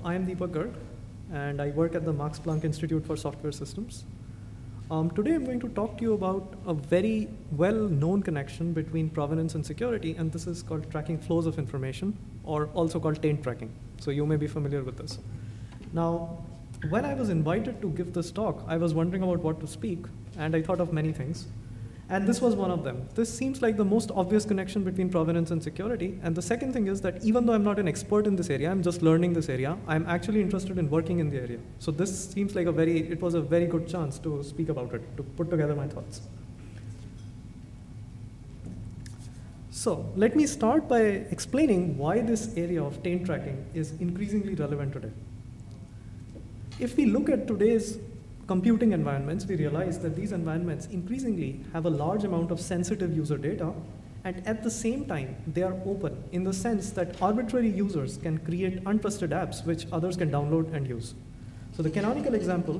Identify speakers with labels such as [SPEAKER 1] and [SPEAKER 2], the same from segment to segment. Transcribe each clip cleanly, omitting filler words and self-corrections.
[SPEAKER 1] I am Deepak Garg, and I work at the Max Planck Institute for Software Systems. Today I'm going to talk to you about a very well-known connection between provenance and security, and this is called tracking flows of information, or also called taint tracking. So you may be familiar with this. Now, when I was invited to give this talk, I was wondering about what to speak, and I thought of many things. And this was one of them. This seems like the most obvious connection between provenance and security. And the second thing is that even though I'm not an expert in this area, I'm just learning this area, I'm actually interested in working in the area. So this seems like it was a very good chance to speak about it, to put together my thoughts. So let me start by explaining why this area of taint tracking is increasingly relevant today. If we look at today's computing environments, we realize that these environments increasingly have a large amount of sensitive user data, and at the same time, they are open in the sense that arbitrary users can create untrusted apps which others can download and use. So the canonical example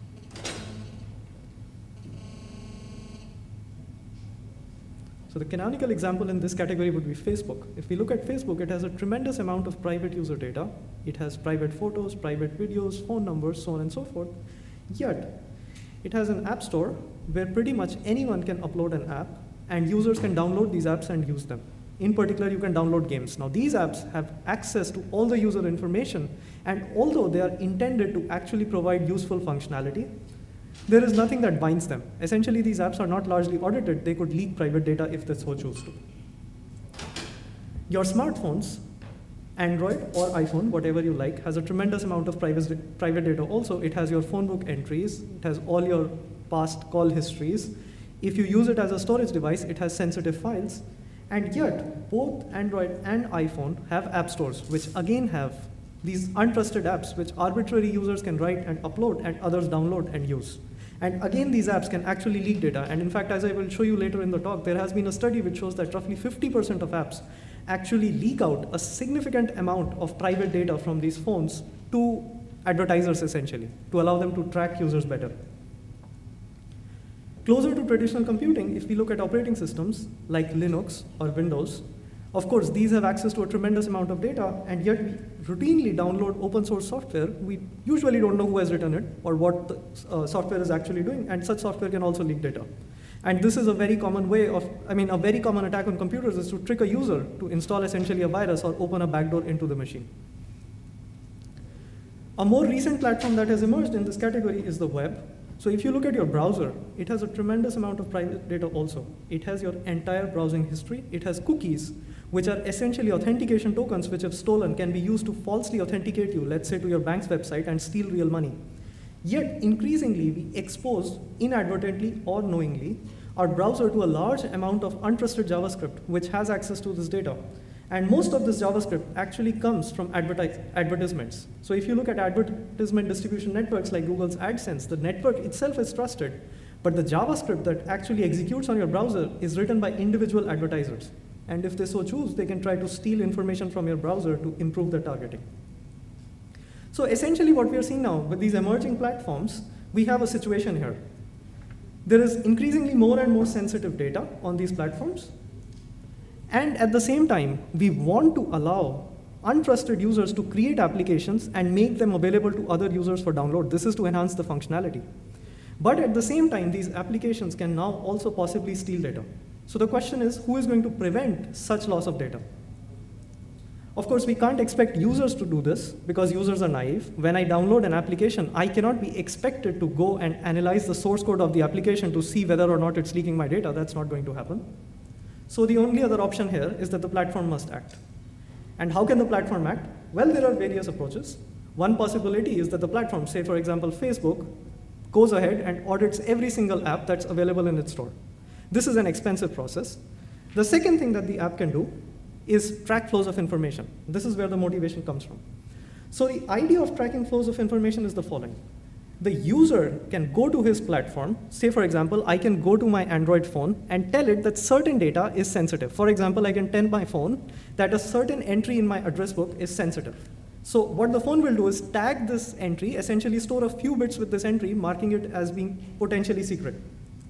[SPEAKER 1] in this category would be Facebook. If we look at Facebook, it has a tremendous amount of private user data. It has private photos, private videos, phone numbers, so on and so forth. Yet, it has an app store where pretty much anyone can upload an app, and users can download these apps and use them. In particular, you can download games. Now, these apps have access to all the user information, and although they are intended to actually provide useful functionality, there is nothing that binds them. Essentially, these apps are not largely audited. They could leak private data if they so choose to. Your smartphones, Android or iPhone, whatever you like, has a tremendous amount of private data also. It has your phone book entries, it has all your past call histories. If you use it as a storage device, it has sensitive files. And yet, both Android and iPhone have app stores, which again have these untrusted apps which arbitrary users can write and upload and others download and use. And again, these apps can actually leak data. And in fact, as I will show you later in the talk, there has been a study which shows that roughly 50% of apps actually leak out a significant amount of private data from these phones to advertisers, essentially, to allow them to track users better. Closer to traditional computing, if we look at operating systems like Linux or Windows, of course, these have access to a tremendous amount of data, and yet we routinely download open source software. We usually don't know who has written it or what the software is actually doing, and such software can also leak data. And this is a very common a very common attack on computers is to trick a user to install essentially a virus or open a backdoor into the machine. A more recent platform that has emerged in this category is the web. So if you look at your browser, it has a tremendous amount of private data also. It has your entire browsing history. It has cookies, which are essentially authentication tokens which, if stolen, can be used to falsely authenticate you, let's say to your bank's website, and steal real money. Yet, increasingly, we expose, inadvertently or knowingly, our browser to a large amount of untrusted JavaScript, which has access to this data. And most of this JavaScript actually comes from advertisements. So if you look at advertisement distribution networks like Google's AdSense, the network itself is trusted, but the JavaScript that actually executes on your browser is written by individual advertisers. And if they so choose, they can try to steal information from your browser to improve their targeting. So essentially what we are seeing now with these emerging platforms, we have a situation here. There is increasingly more and more sensitive data on these platforms. And at the same time, we want to allow untrusted users to create applications and make them available to other users for download. This is to enhance the functionality. But at the same time, these applications can now also possibly steal data. So the question is, who is going to prevent such loss of data? Of course, we can't expect users to do this because users are naive. When I download an application, I cannot be expected to go and analyze the source code of the application to see whether or not it's leaking my data. That's not going to happen. So the only other option here is that the platform must act. And how can the platform act? Well, there are various approaches. One possibility is that the platform, say for example, Facebook, goes ahead and audits every single app that's available in its store. This is an expensive process. The second thing that the app can do is track flows of information. This is where the motivation comes from. So the idea of tracking flows of information is the following. The user can go to his platform. Say, for example, I can go to my Android phone and tell it that certain data is sensitive. For example, I can tell my phone that a certain entry in my address book is sensitive. So what the phone will do is tag this entry, essentially store a few bits with this entry, marking it as being potentially secret.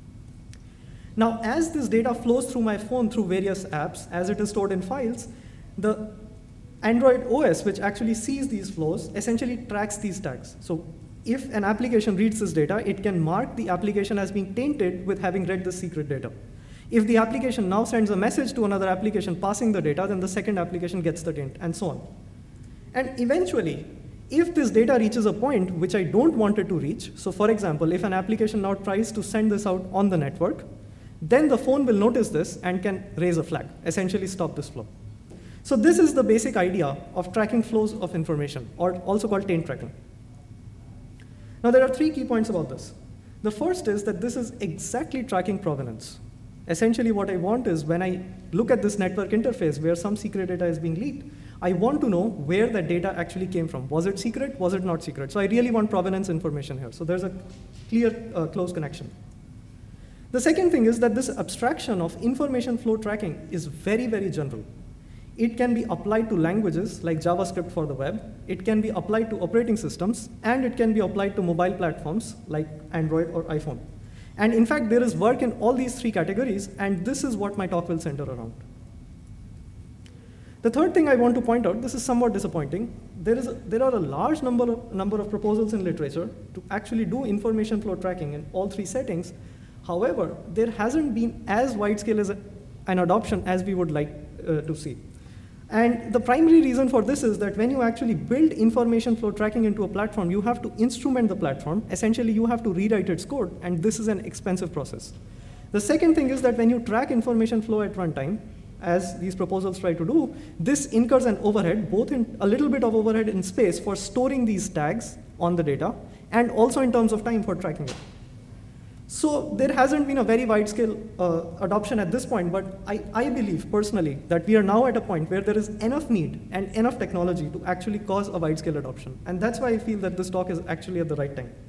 [SPEAKER 1] Now, as this data flows through my phone through various apps, as it is stored in files, the Android OS, which actually sees these flows, essentially tracks these tags. So if an application reads this data, it can mark the application as being tainted with having read the secret data. If the application now sends a message to another application passing the data, then the second application gets the taint, and so on. And eventually, if this data reaches a point which I don't want it to reach, so for example, if an application now tries to send this out on the network, then the phone will notice this and can raise a flag, essentially stop this flow. So this is the basic idea of tracking flows of information, or also called taint tracking. Now there are 3 key points about this. The first is that this is exactly tracking provenance. Essentially what I want is when I look at this network interface where some secret data is being leaked, I want to know where that data actually came from. Was it secret? Was it not secret? So I really want provenance information here. So there's a clear, close connection. The second thing is that this abstraction of information flow tracking is very, very general. It can be applied to languages like JavaScript for the web. It can be applied to operating systems, and it can be applied to mobile platforms like Android or iPhone. And in fact, there is work in all these 3 categories, and this is what my talk will center around. The third thing I want to point out, this is somewhat disappointing. There are a large number of proposals in literature to actually do information flow tracking in all 3 settings. However, there hasn't been as wide scale as an adoption as we would like to see. And the primary reason for this is that when you actually build information flow tracking into a platform, you have to instrument the platform. Essentially, you have to rewrite its code, and this is an expensive process. The second thing is that when you track information flow at runtime, as these proposals try to do, this incurs an overhead, both in a little bit of overhead in space for storing these tags on the data, and also in terms of time for tracking it. So there hasn't been a very wide-scale adoption at this point, but I believe personally that we are now at a point where there is enough need and enough technology to actually cause a wide-scale adoption. And that's why I feel that this talk is actually at the right time.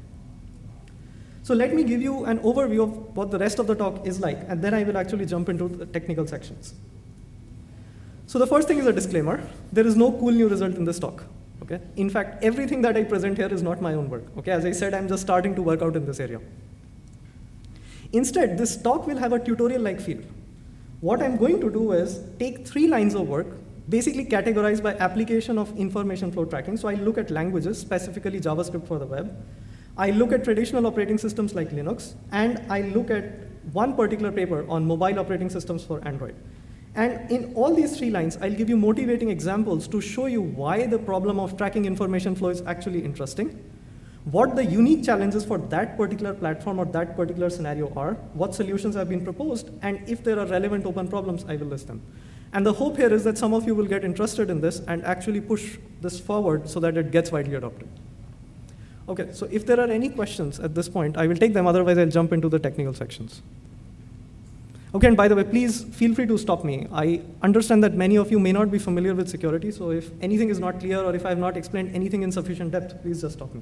[SPEAKER 1] So let me give you an overview of what the rest of the talk is like, and then I will actually jump into the technical sections. So the first thing is a disclaimer. There is no cool new result in this talk. Okay? In fact, everything that I present here is not my own work. Okay? As I said, I'm just starting to work out in this area. Instead, this talk will have a tutorial-like feel. What I'm going to do is take 3 lines of work, basically categorized by application of information flow tracking. So I look at languages, specifically JavaScript for the web. I look at traditional operating systems like Linux, and I look at one particular paper on mobile operating systems for Android. And in all these 3 lines, I'll give you motivating examples to show you why the problem of tracking information flow is actually interesting, what the unique challenges for that particular platform or that particular scenario are, what solutions have been proposed, and if there are relevant open problems, I will list them. And the hope here is that some of you will get interested in this and actually push this forward so that it gets widely adopted. Okay, so if there are any questions at this point, I will take them, otherwise I'll jump into the technical sections. Okay, and by the way, please feel free to stop me. I understand that many of you may not be familiar with security, so if anything is not clear or if I have not explained anything in sufficient depth, please just stop me.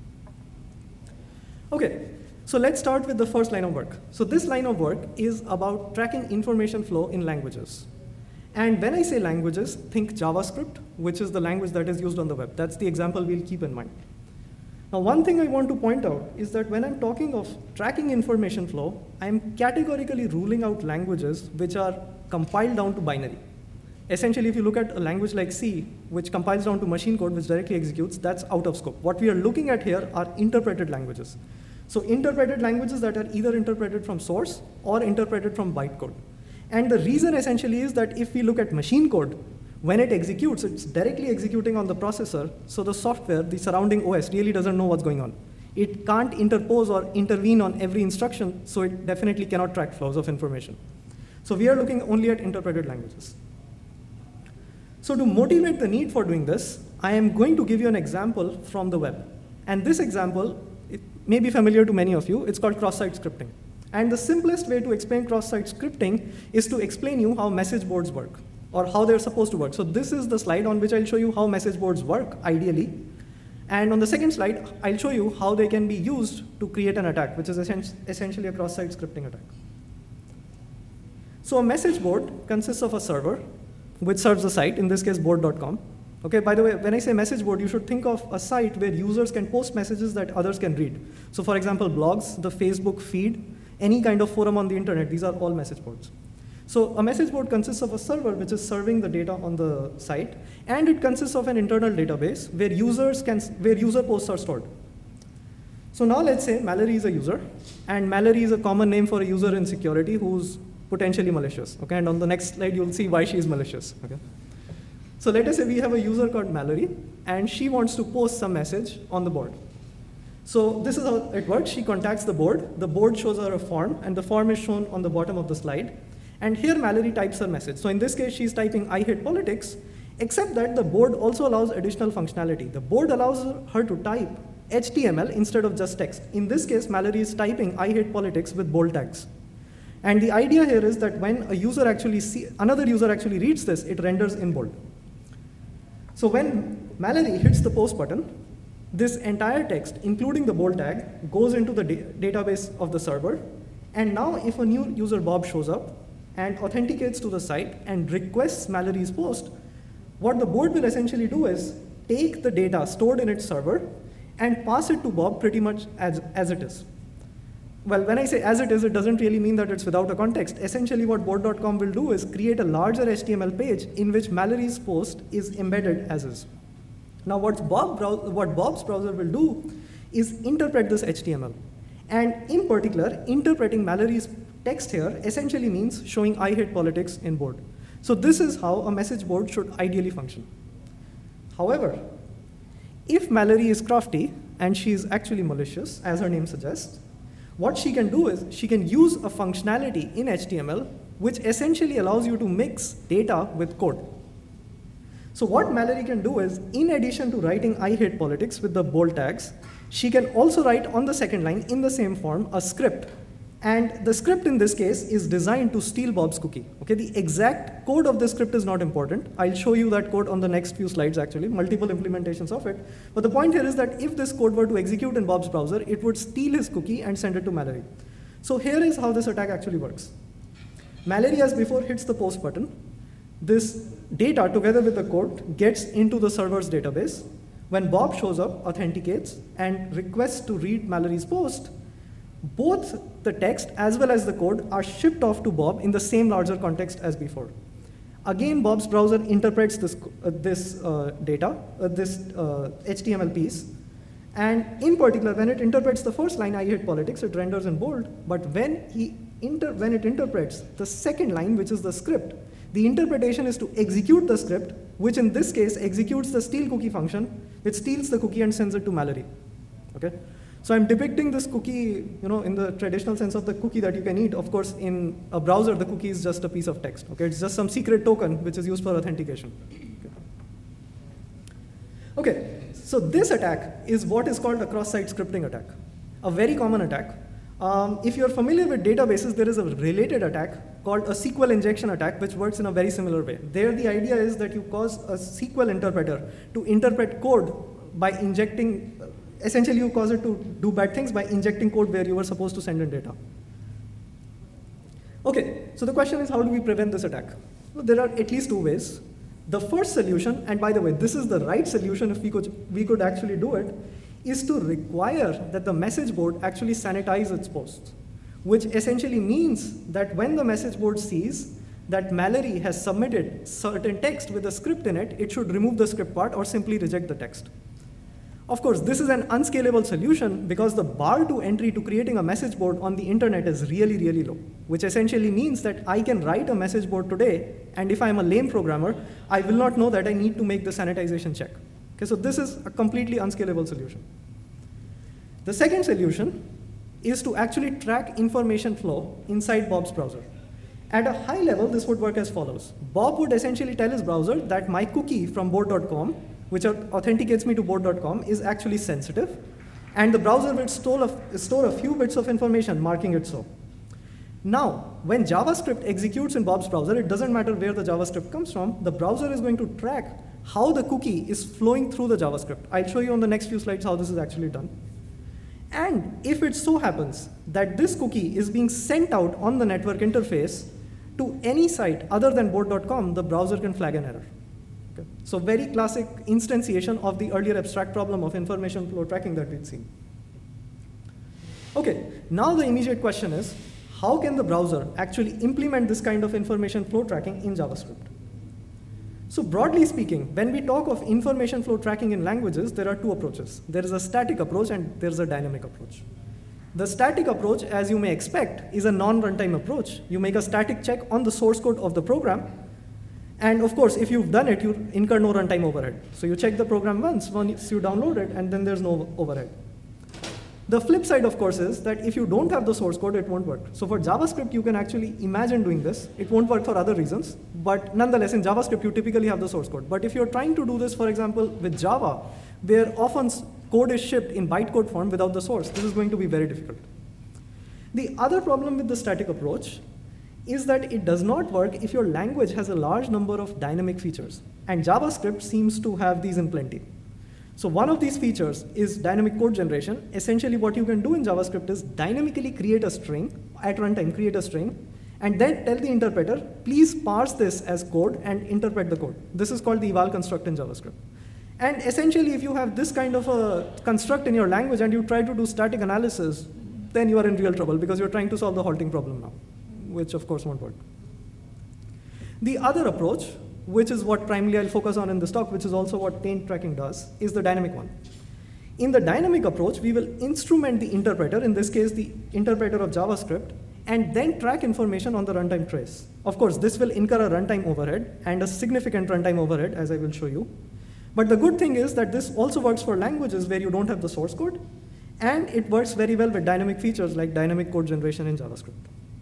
[SPEAKER 1] Okay, so let's start with the first line of work. So this line of work is about tracking information flow in languages. And when I say languages, think JavaScript, which is the language that is used on the web. That's the example we'll keep in mind. Now, one thing I want to point out is that when I'm talking of tracking information flow, I'm categorically ruling out languages which are compiled down to binary. Essentially, if you look at a language like C, which compiles down to machine code, which directly executes, that's out of scope. What we are looking at here are interpreted languages. So interpreted languages that are either interpreted from source or interpreted from bytecode. And the reason essentially is that if we look at machine code, when it executes, it's directly executing on the processor, so the software, the surrounding OS, really doesn't know what's going on. It can't interpose or intervene on every instruction, so it definitely cannot track flows of information. So we are looking only at interpreted languages. So to motivate the need for doing this, I am going to give you an example from the web. And this example, it may be familiar to many of you. It's called cross-site scripting. And the simplest way to explain cross-site scripting is to explain you how message boards work, or how they're supposed to work. So this is the slide on which I'll show you how message boards work, ideally. And on the second slide, I'll show you how they can be used to create an attack, which is essentially a cross-site scripting attack. So a message board consists of a server, which serves a site, in this case board.com. Okay, by the way, when I say message board, you should think of a site where users can post messages that others can read. So for example, blogs, the Facebook feed, any kind of forum on the internet, these are all message boards. So a message board consists of a server which is serving the data on the site, and it consists of an internal database where user posts are stored. So now let's say Mallory is a user, and Mallory is a common name for a user in security who's potentially malicious. Okay, and on the next slide you'll see why she is malicious. Okay. So let us say we have a user called Mallory, and she wants to post some message on the board. So this is how it works. She contacts the board shows her a form, and the form is shown on the bottom of the slide. And here Mallory types her message. So in this case, she's typing "I hate politics," except that the board also allows additional functionality. The board allows her to type HTML instead of just text. In this case, Mallory is typing "I hate politics" with bold tags. And the idea here is that when another user actually reads this, it renders in bold. So when Mallory hits the post button, this entire text, including the bold tag, goes into the database of the server. And now if a new user, Bob, shows up and authenticates to the site and requests Mallory's post, what the board will essentially do is take the data stored in its server and pass it to Bob pretty much as it is. Well, when I say as it is, it doesn't really mean that it's without a context. Essentially what board.com will do is create a larger HTML page in which Mallory's post is embedded as is. Now what Bob's browser will do is interpret this HTML. And in particular, interpreting Mallory's text here essentially means showing "I hate politics" in bold. So this is how a message board should ideally function. However, if Mallory is crafty and she is actually malicious, as her name suggests, what she can do is she can use a functionality in HTML which essentially allows you to mix data with code. So what Mallory can do is, in addition to writing "I hate politics" with the bold tags, she can also write on the second line in the same form a script. And the script in this case is designed to steal Bob's cookie. Okay, the exact code of the script is not important. I'll show you that code on the next few slides actually, multiple implementations of it. But the point here is that if this code were to execute in Bob's browser, it would steal his cookie and send it to Mallory. So here is how this attack actually works. Mallory, as before, hits the post button. This data, together with the code, gets into the server's database. When Bob shows up, authenticates, and requests to read Mallory's post, both the text as well as the code are shipped off to Bob in the same larger context as before. Again, Bob's browser interprets this HTML piece. And in particular, when it interprets the first line, "I hate politics," it renders in bold. But when it interprets the second line, which is the script, the interpretation is to execute the script, which in this case executes the steal cookie function, which steals the cookie and sends it to Mallory. Okay? So I'm depicting this cookie, in the traditional sense of the cookie that you can eat. Of course, in a browser, the cookie is just a piece of text. Okay? It's just some secret token which is used for authentication. Okay, so this attack is what is called a cross-site scripting attack, a very common attack. If you're familiar with databases, there is a related attack called a SQL injection attack, which works in a very similar way. There, the idea is that you cause a SQL interpreter to interpret code by injecting. Essentially, you cause it to do bad things by injecting code where you were supposed to send in data. Okay, so the question is, how do we prevent this attack? Well, there are at least two ways. The first solution, and by the way, this is the right solution if we could actually do it, is to require that the message board actually sanitize its posts, which essentially means that when the message board sees that Mallory has submitted certain text with a script in it, it should remove the script part or simply reject the text. Of course, this is an unscalable solution because the bar to entry to creating a message board on the internet is really, really low, which essentially means that I can write a message board today, and if I'm a lame programmer, I will not know that I need to make the sanitization check. Okay, so this is a completely unscalable solution. The second solution is to actually track information flow inside Bob's browser. At a high level, this would work as follows. Bob would essentially tell his browser that my cookie from board.com, which authenticates me to board.com, is actually sensitive, and the browser will store a few bits of information marking it so. Now, when JavaScript executes in Bob's browser, it doesn't matter where the JavaScript comes from, the browser is going to track how the cookie is flowing through the JavaScript. I'll show you on the next few slides how this is actually done. And if it so happens that this cookie is being sent out on the network interface to any site other than board.com, the browser can flag an error. Okay. So very classic instantiation of the earlier abstract problem of information flow tracking that we'd seen. Okay, now the immediate question is, how can the browser actually implement this kind of information flow tracking in JavaScript? So broadly speaking, when we talk of information flow tracking in languages, there are two approaches. There is a static approach and there is a dynamic approach. The static approach, as you may expect, is a non-runtime approach. You make a static check on the source code of the program, and of course, if you've done it, you incur no runtime overhead. So you check the program once you download it, and then there's no overhead. The flip side, of course, is that if you don't have the source code, it won't work. So for JavaScript, you can actually imagine doing this. It won't work for other reasons, but nonetheless, in JavaScript, you typically have the source code. But if you're trying to do this, for example, with Java, where often code is shipped in bytecode form without the source, this is going to be very difficult. The other problem with the static approach is that it does not work if your language has a large number of dynamic features. And JavaScript seems to have these in plenty. So one of these features is dynamic code generation. Essentially, what you can do in JavaScript is dynamically create a string, at runtime create a string, and then tell the interpreter, please parse this as code and interpret the code. This is called the eval construct in JavaScript. And essentially, if you have this kind of a construct in your language and you try to do static analysis, then you are in real trouble because you're trying to solve the halting problem now, which of course won't work. The other approach, which is what primarily I'll focus on in this talk, which is also what taint tracking does, is the dynamic one. In the dynamic approach, we will instrument the interpreter, in this case, the interpreter of JavaScript, and then track information on the runtime trace. Of course, this will incur a runtime overhead and a significant runtime overhead, as I will show you. But the good thing is that this also works for languages where you don't have the source code, and it works very well with dynamic features like dynamic code generation in JavaScript.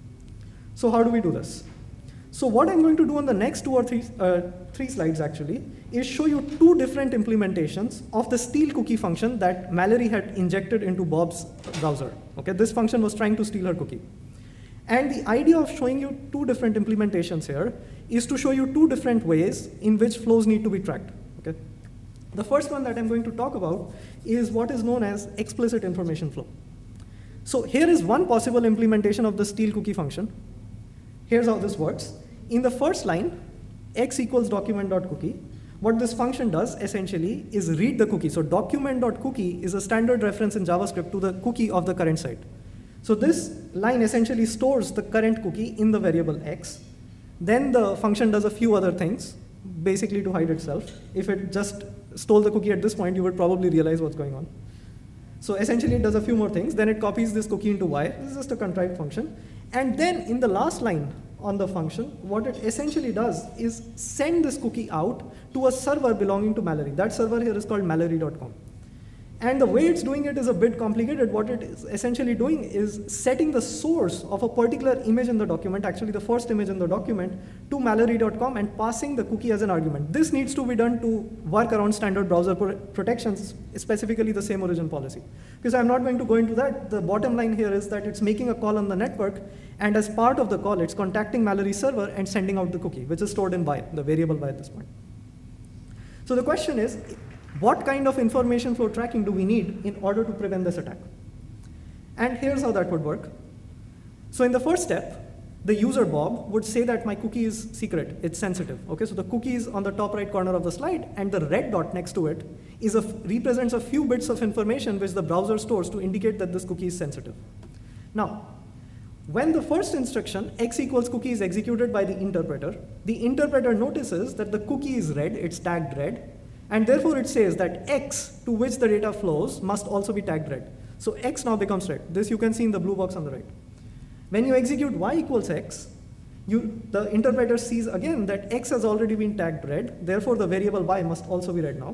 [SPEAKER 1] So how do we do this? So what I'm going to do on the next three slides actually is show you two different implementations of the steal cookie function that Mallory had injected into Bob's browser. Okay, this function was trying to steal her cookie. And the idea of showing you two different implementations here is to show you two different ways in which flows need to be tracked. Okay? The first one that I'm going to talk about is what is known as explicit information flow. So here is one possible implementation of the steal cookie function. Here's how this works. In the first line, x equals document.cookie. What this function does essentially is read the cookie. So document.cookie is a standard reference in JavaScript to the cookie of the current site. So this line essentially stores the current cookie in the variable x. Then the function does a few other things, basically to hide itself. If it just stole the cookie at this point, you would probably realize what's going on. So essentially it does a few more things. Then it copies this cookie into y. This is just a contrived function. And then in the last line on the function, what it essentially does is send this cookie out to a server belonging to Mallory. That server here is called mallory.com. And the way it's doing it is a bit complicated. What it is essentially doing is setting the source of a particular image in the document, actually the first image in the document, to mallory.com and passing the cookie as an argument. This needs to be done to work around standard browser protections, specifically the same origin policy. Because I'm not going to go into that. The bottom line here is that it's making a call on the network, and as part of the call, it's contacting Mallory's server and sending out the cookie, which is stored in y, the variable y at this point. So the question is, what kind of information flow tracking do we need in order to prevent this attack? And here's how that would work. So in the first step, the user Bob would say that my cookie is secret, it's sensitive. Okay, so the cookie is on the top right corner of the slide, and the red dot next to it represents a few bits of information which the browser stores to indicate that this cookie is sensitive. Now, when the first instruction, x equals cookie, is executed by the interpreter notices that the cookie is red, it's tagged red, and therefore it says that x to which the data flows must also be tagged red. So x now becomes red. This you can see in the blue box on the right. When you execute y equals x, the interpreter sees again that x has already been tagged red, therefore the variable y must also be red now.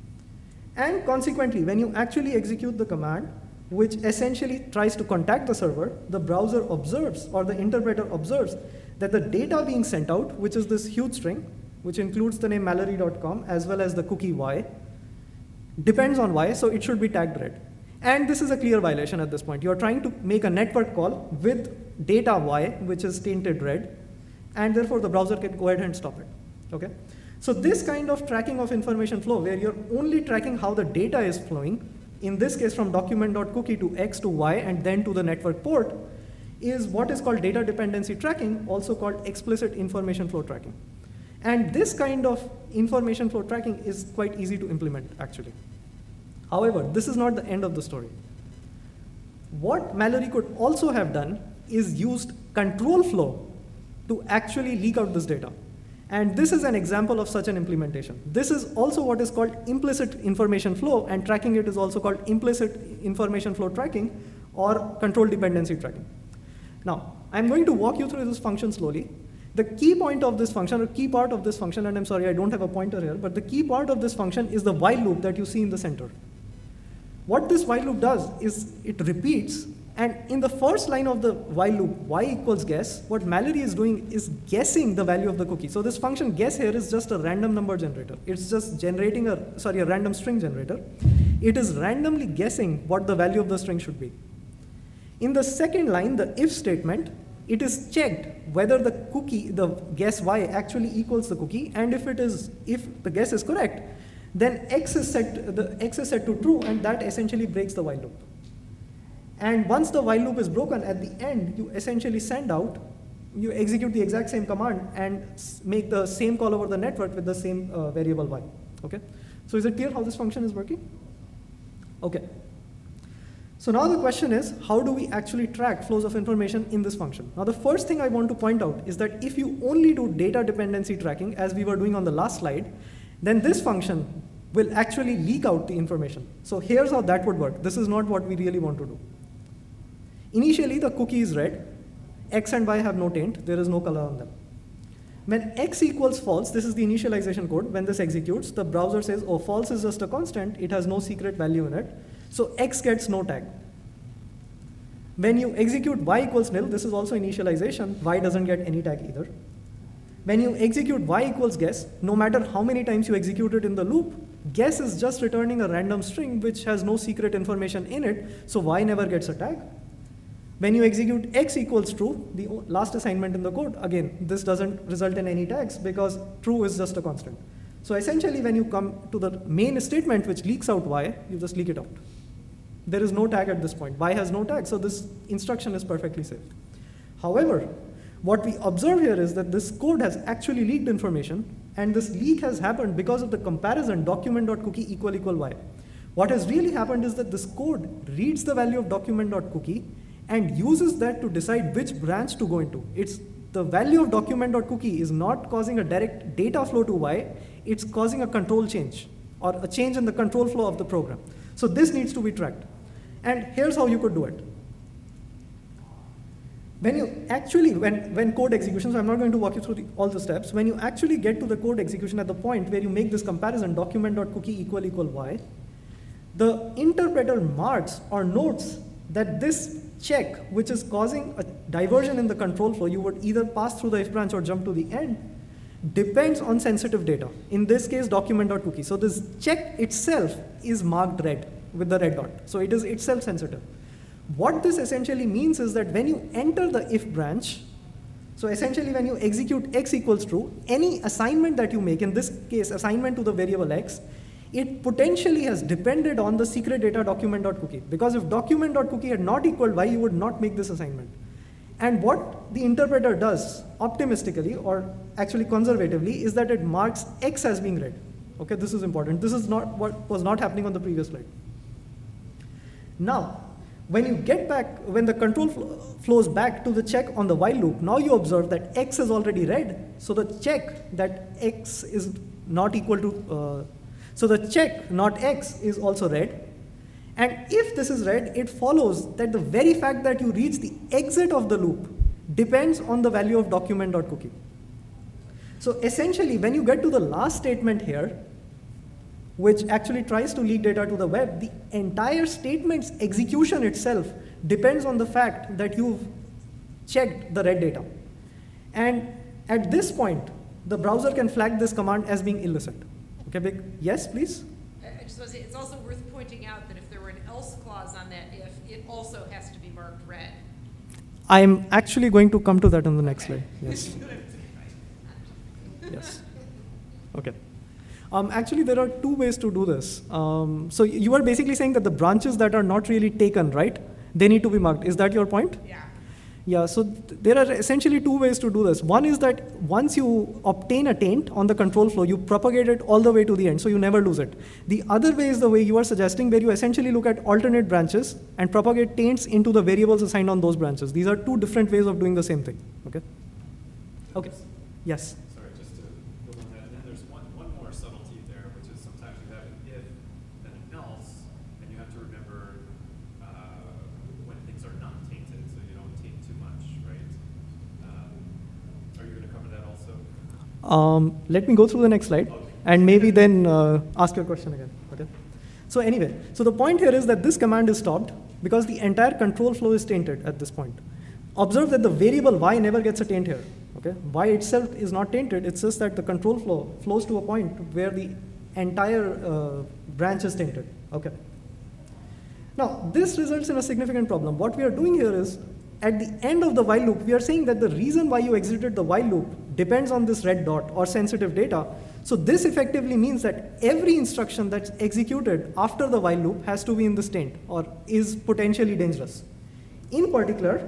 [SPEAKER 1] And consequently, when you actually execute the command, which essentially tries to contact the server, the browser observes, or the interpreter observes, that the data being sent out, which is this huge string, which includes the name mallory.com as well as the cookie y, depends on y, so it should be tagged red. And this is a clear violation at this point. You're trying to make a network call with data y, which is tainted red, and therefore the browser can go ahead and stop it. Okay? So this kind of tracking of information flow, where you're only tracking how the data is flowing, in this case from document.cookie to x to y and then to the network port, is what is called data dependency tracking, also called explicit information flow tracking. And this kind of information flow tracking is quite easy to implement, actually. However, this is not the end of the story. What Mallory could also have done is used control flow to actually leak out this data. And this is an example of such an implementation. This is also what is called implicit information flow, and tracking it is also called implicit information flow tracking or control dependency tracking. Now, I'm going to walk you through this function slowly. The key point of this function, or key part of this function, and I'm sorry I don't have a pointer here, but the key part of this function is the while loop that you see in the center. What this while loop does is it repeats, and in the first line of the while loop, y equals guess, what Mallory is doing is guessing the value of the cookie. So this function guess here is just a random number generator. It's just generating a random string generator. It is randomly guessing what the value of the string should be. In the second line, the if statement, it is checked whether the cookie, the guess y actually equals the cookie, and if the guess is correct, then the x is set to true, and that essentially breaks the while loop. And once the while loop is broken, at the end, you essentially you execute the exact same command and make the same call over the network with the same variable y. Okay? So is it clear how this function is working? Okay. So now the question is, how do we actually track flows of information in this function? Now the first thing I want to point out is that if you only do data dependency tracking, as we were doing on the last slide, then this function will actually leak out the information. So here's how that would work. This is not what we really want to do. Initially, the cookie is red. X and Y have no taint. There is no color on them. When X equals false, this is the initialization code. When this executes, the browser says, oh, false is just a constant. It has no secret value in it. So X gets no tag. When you execute Y equals nil, this is also initialization. Y doesn't get any tag either. When you execute Y equals guess, no matter how many times you execute it in the loop, guess is just returning a random string which has no secret information in it, so Y never gets a tag. When you execute X equals true, the last assignment in the code, again, this doesn't result in any tags because true is just a constant. So essentially, when you come to the main statement which leaks out Y, you just leak it out. There is no tag at this point. Y has no tag, so this instruction is perfectly safe. However, what we observe here is that this code has actually leaked information, and this leak has happened because of the comparison document.cookie equal Y. What has really happened is that this code reads the value of document.cookie and uses that to decide which branch to go into. It's the value of document.cookie is not causing a direct data flow to Y, it's causing a control change or a change in the control flow of the program. So this needs to be tracked. And here's how you could do it. When you actually, when code execution, so I'm not going to walk you through all the steps, when you actually get to the code execution at the point where you make this comparison document.cookie equal Y, the interpreter marks or notes that this check, which is causing a diversion in the control flow, you would either pass through the if branch or jump to the end, depends on sensitive data. In this case, document.cookie. So this check itself is marked red with the red dot. So it is itself sensitive. What this essentially means is that when you enter the if branch, so essentially when you execute X equals true, any assignment that you make, in this case assignment to the variable X, it potentially has depended on the secret data document.cookie. Because if document.cookie had not equaled Y, you would not make this assignment. And what the interpreter does, optimistically or actually conservatively, is that it marks X as being red. Okay, this is important. This is not what was not happening on the previous slide. Now, when you get back, when the control flows back to the check on the while loop, now you observe that X is already red. So the check that X is not equal to, so the check not X is also red. And if this is red, it follows that the very fact that you reach the exit of the loop depends on the value of document.cookie. So essentially, when you get to the last statement here, which actually tries to leak data to the web, the entire statement's execution itself depends on the fact that you've checked the red data. And at this point, the browser can flag this command as being illicit. Okay, yes, please?
[SPEAKER 2] I just want to say, it's also worth pointing out that if there were an else clause on that if, it also has to be marked red.
[SPEAKER 1] I'm actually going to come to that on the next slide. Yes. Yes. Okay. Actually, there are two ways to do this. So you are basically saying that the branches that are not really taken, right? They need to be marked. Is that your point?
[SPEAKER 2] Yeah.
[SPEAKER 1] Yeah, so there are essentially two ways to do this. One is that once you obtain a taint on the control flow, you propagate it all the way to the end, so you never lose it. The other way is the way you are suggesting, where you essentially look at alternate branches and propagate taints into the variables assigned on those branches. These are two different ways of doing the same thing, okay? Okay, yes?
[SPEAKER 3] Sorry, just to build on that. And then there's one more subtlety there, which is sometimes you have an if, then an else, and you have to remember when things are not tainted, so you don't taint too much, right? Are you going to cover that also?
[SPEAKER 1] Let me go through the next slide,
[SPEAKER 3] Okay.
[SPEAKER 1] and maybe then ask your question again, okay? So anyway, so the point here is that this command is stopped because the entire control flow is tainted at this point. Observe that the variable y never gets a taint here, okay? Y itself is not tainted, it's just that the control flow flows to a point where the entire branch is tainted, okay? Now, this results in a significant problem. What we are doing here is, at the end of the while loop, we are saying that the reason why you exited the while loop depends on this red dot or sensitive data. So this effectively means that every instruction that's executed after the while loop has to be in this taint or is potentially dangerous. In particular,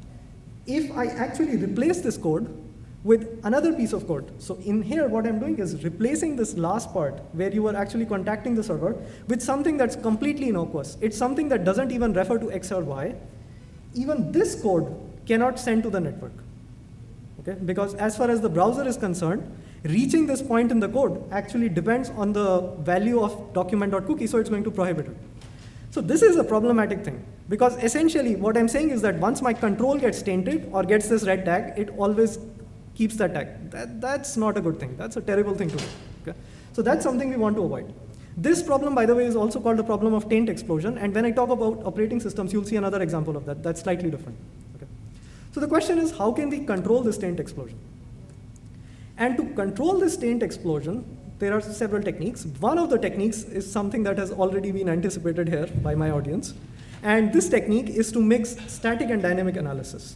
[SPEAKER 1] if I actually replace this code with another piece of code. So in here, what I'm doing is replacing this last part where you are actually contacting the server with something that's completely innocuous. It's something that doesn't even refer to X or Y. Even this code cannot send to the network, okay? Because as far as the browser is concerned, reaching this point in the code actually depends on the value of document.cookie, so it's going to prohibit it. So this is a problematic thing, because essentially what I'm saying is that once my control gets tainted or gets this red tag, it always keeps that tag. That's not a good thing. That's a terrible thing to do, okay? So that's something we want to avoid. This problem, by the way, is also called the problem of taint explosion, and when I talk about operating systems, you'll see another example of that. That's slightly different, okay? So the question is, how can we control this taint explosion? And to control this taint explosion, there are several techniques. One of the techniques is something that has already been anticipated here by my audience, and this technique is to mix static and dynamic analysis.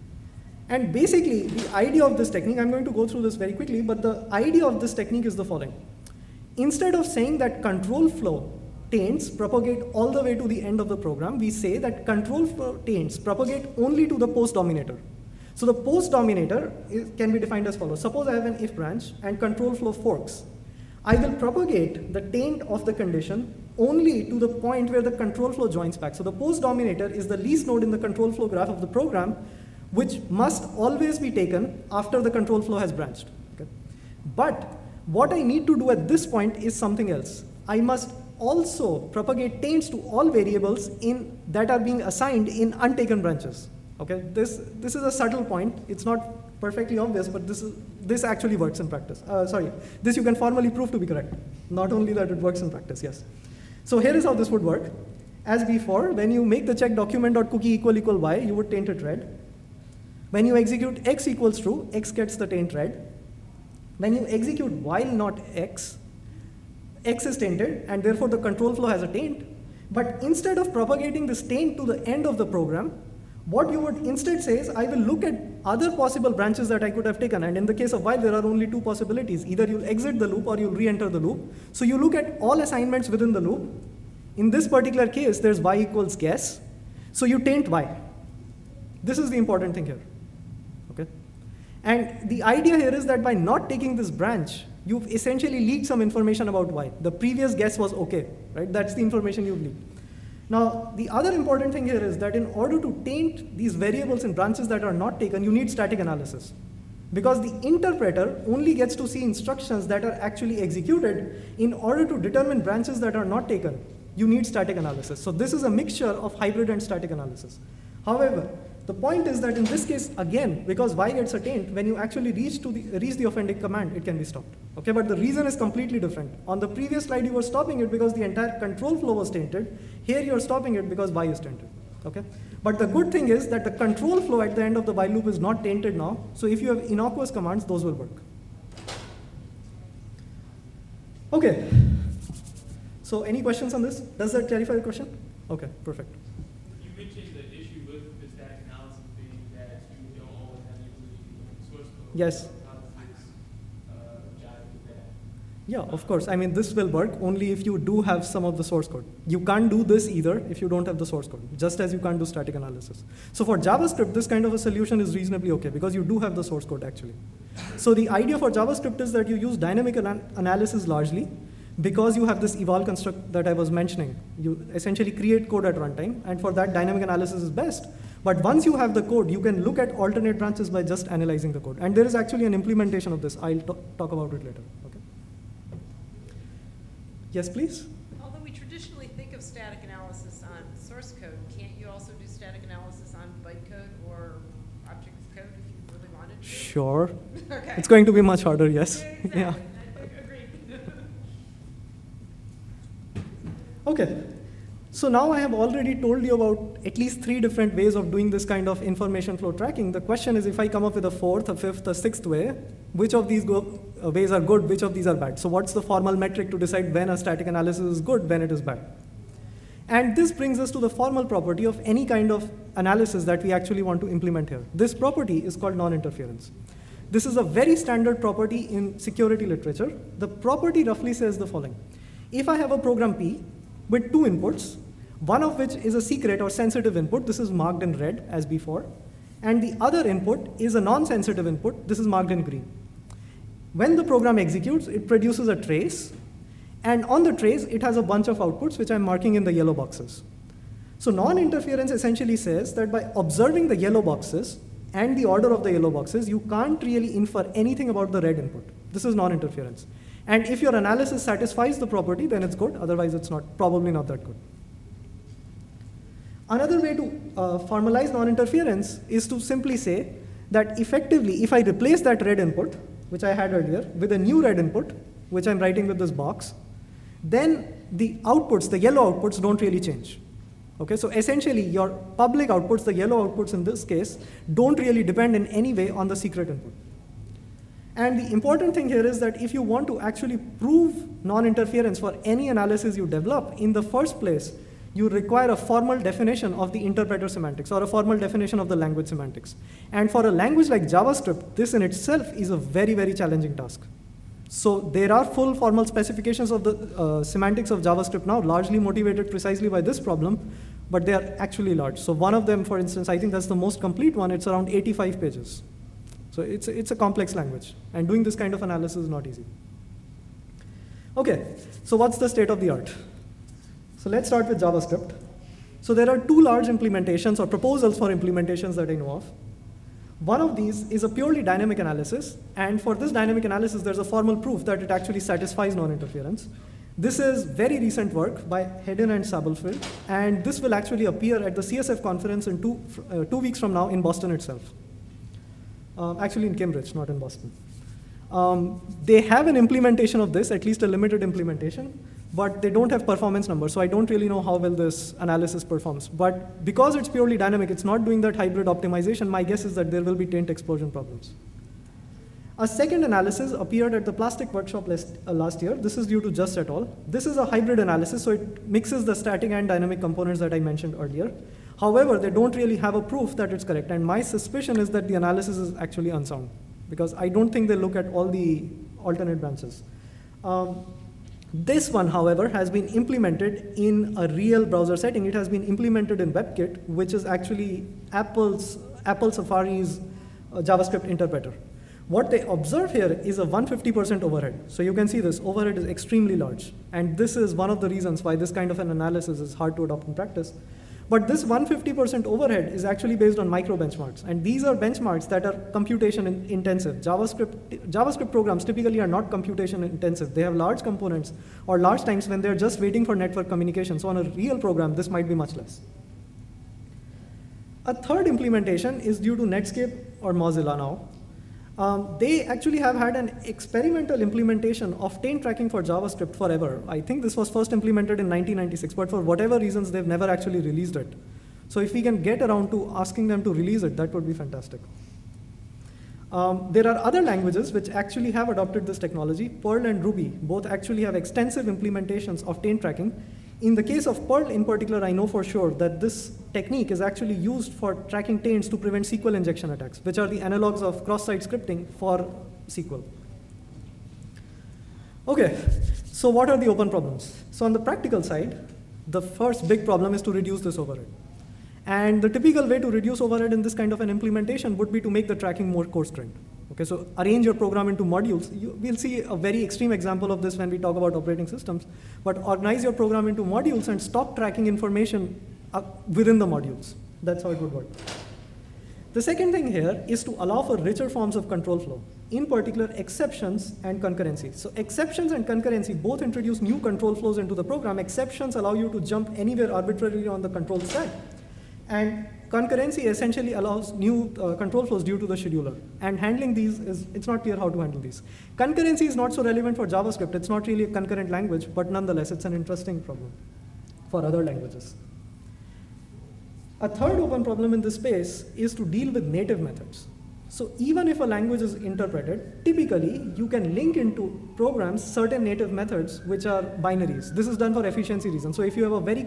[SPEAKER 1] And basically, the idea of this technique, I'm going to go through this very quickly, but the idea of this technique is the following. Instead of saying that control flow taints propagate all the way to the end of the program, we say that control flow taints propagate only to the post dominator. So the post dominator can be defined as follows. Suppose I have an if branch and control flow forks. I will propagate the taint of the condition only to the point where the control flow joins back. So the post dominator is the least node in the control flow graph of the program, which must always be taken after the control flow has branched, okay? But what I need to do at this point is something else. I must also propagate taints to all variables that are being assigned in untaken branches, okay? This is a subtle point. It's not perfectly obvious, but this actually works in practice. This you can formally prove to be correct. Not only that, it works in practice, yes. So here is how this would work. As before, when you make the check document.cookie equal y, you would taint it red. When you execute x equals true, x gets the taint red. When you execute while not x, x is tainted, and therefore the control flow has a taint. But instead of propagating this taint to the end of the program, what you would instead say is, I will look at other possible branches that I could have taken. And in the case of while, there are only two possibilities. Either you'll exit the loop or you'll re-enter the loop. So you look at all assignments within the loop. In this particular case, there's y equals guess. So you taint y. This is the important thing here, okay? And the idea here is that by not taking this branch, you've essentially leaked some information about y. The previous guess was okay, right? That's the information you've leaked. Now, the other important thing here is that in order to taint these variables in branches that are not taken, you need static analysis. Because the interpreter only gets to see instructions that are actually executed. In order to determine branches that are not taken, you need static analysis. So this is a mixture of hybrid and static analysis. However, the point is that in this case, again, because y gets a taint, when you actually reach the offending command, it can be stopped. Okay, but the reason is completely different. On the previous slide, you were stopping it because the entire control flow was tainted. Here, you're stopping it because y is tainted. Okay, but the good thing is that the control flow at the end of the while loop is not tainted now. So if you have innocuous commands, those will work. Okay. So any questions on this? Does that clarify the question? Okay, perfect.
[SPEAKER 4] You mentioned the issue with the static analysis being that you don't always have the ability to look at source code.
[SPEAKER 1] Yes.
[SPEAKER 4] How does this jive with that?
[SPEAKER 1] Yeah, of course. I mean, this will work only if you do have some of the source code. You can't do this either if you don't have the source code, just as you can't do static analysis. So for JavaScript, this kind of a solution is reasonably okay because you do have the source code actually. So the idea for JavaScript is that you use dynamic analysis largely because you have this eval construct that I was mentioning. You essentially create code at runtime, and for that, dynamic analysis is best. But once you have the code, you can look at alternate branches by just analyzing the code. And there is actually an implementation of this. I'll talk about it later. Okay. Yes, please?
[SPEAKER 2] Although we traditionally think of static analysis on source code, can't you also do static analysis on bytecode or object code if you really wanted to?
[SPEAKER 1] Sure.
[SPEAKER 2] Okay.
[SPEAKER 1] It's going to be much harder, yes.
[SPEAKER 2] Exactly.
[SPEAKER 1] Yeah.
[SPEAKER 2] Agreed.
[SPEAKER 1] Okay. So now I have already told you about at least 3 different ways of doing this kind of information flow tracking. The question is, if I come up with a 4th, a 5th, a 6th way, which of these ways are good, which of these are bad? So what's the formal metric to decide when a static analysis is good, when it is bad? And this brings us to the formal property of any kind of analysis that we actually want to implement here. This property is called non-interference. This is a very standard property in security literature. The property roughly says the following. If I have a program P with 2 inputs, one of which is a secret or sensitive input, this is marked in red as before, and the other input is a non-sensitive input, this is marked in green. When the program executes, it produces a trace, and on the trace, it has a bunch of outputs, which I'm marking in the yellow boxes. So non-interference essentially says that by observing the yellow boxes and the order of the yellow boxes, you can't really infer anything about the red input. This is non-interference. And if your analysis satisfies the property, then it's good, otherwise it's probably not that good. Another way to formalize non-interference is to simply say that effectively, if I replace that red input, which I had earlier, with a new red input, which I'm writing with this box, then the outputs, the yellow outputs, don't really change. Okay, so essentially, your public outputs, the yellow outputs in this case, don't really depend in any way on the secret input. And the important thing here is that if you want to actually prove non-interference for any analysis you develop, in the first place, you require a formal definition of the interpreter semantics or a formal definition of the language semantics. And for a language like JavaScript, this in itself is a very, very challenging task. So there are full formal specifications of the semantics of JavaScript now, largely motivated precisely by this problem, but they are actually large. So one of them, for instance, I think that's the most complete one, it's around 85 pages. So it's a complex language, and doing this kind of analysis is not easy. Okay, so what's the state of the art? So let's start with JavaScript. So there are 2 large implementations or proposals for implementations that I know of. One of these is a purely dynamic analysis, and for this dynamic analysis, there's a formal proof that it actually satisfies non-interference. This is very recent work by Hedin and Sabelfield, and this will actually appear at the CSF conference in 2 weeks from now in Boston itself. Actually in Cambridge, not in Boston. They have an implementation of this, at least a limited implementation, but they don't have performance numbers, so I don't really know how well this analysis performs. But because it's purely dynamic, it's not doing that hybrid optimization, my guess is that there will be taint explosion problems. A second analysis appeared at the Plastic Workshop last year. This is due to Just et al. This is a hybrid analysis, so it mixes the static and dynamic components that I mentioned earlier. However, they don't really have a proof that it's correct, and my suspicion is that the analysis is actually unsound, because I don't think they look at all the alternate branches. This one, however, has been implemented in a real browser setting. It has been implemented in WebKit, which is actually Apple Safari's JavaScript interpreter. What they observe here is a 150% overhead. So you can see this overhead is extremely large. And this is one of the reasons why this kind of an analysis is hard to adopt in practice. But this 150% overhead is actually based on micro benchmarks. And these are benchmarks that are computation intensive. JavaScript programs typically are not computation intensive. They have large components or large times when they're just waiting for network communication. So on a real program, this might be much less. A third implementation is due to Netscape or Mozilla now. They actually have had an experimental implementation of taint tracking for JavaScript forever. I think this was first implemented in 1996, but for whatever reasons, they've never actually released it. So if we can get around to asking them to release it, that would be fantastic. There are other languages which actually have adopted this technology. Perl and Ruby both actually have extensive implementations of taint tracking. In the case of Perl in particular, I know for sure that this technique is actually used for tracking taints to prevent SQL injection attacks, which are the analogs of cross-site scripting for SQL. Okay, so what are the open problems? So on the practical side, the first big problem is to reduce this overhead. And the typical way to reduce overhead in this kind of an implementation would be to make the tracking more coarse-grained. Okay, so arrange your program into modules. We'll see a very extreme example of this when we talk about operating systems. But organize your program into modules and stop tracking information within the modules. That's how it would work. The second thing here is to allow for richer forms of control flow, in particular exceptions and concurrency. So exceptions and concurrency both introduce new control flows into the program. Exceptions allow you to jump anywhere arbitrarily on the control stack. And concurrency essentially allows new control flows due to the scheduler. And handling these it's not clear how to handle these. Concurrency is not so relevant for JavaScript. It's not really a concurrent language, but nonetheless, it's an interesting problem for other languages. A third open problem in this space is to deal with native methods. So even if a language is interpreted, typically you can link into programs certain native methods which are binaries. This is done for efficiency reasons. So if you have a very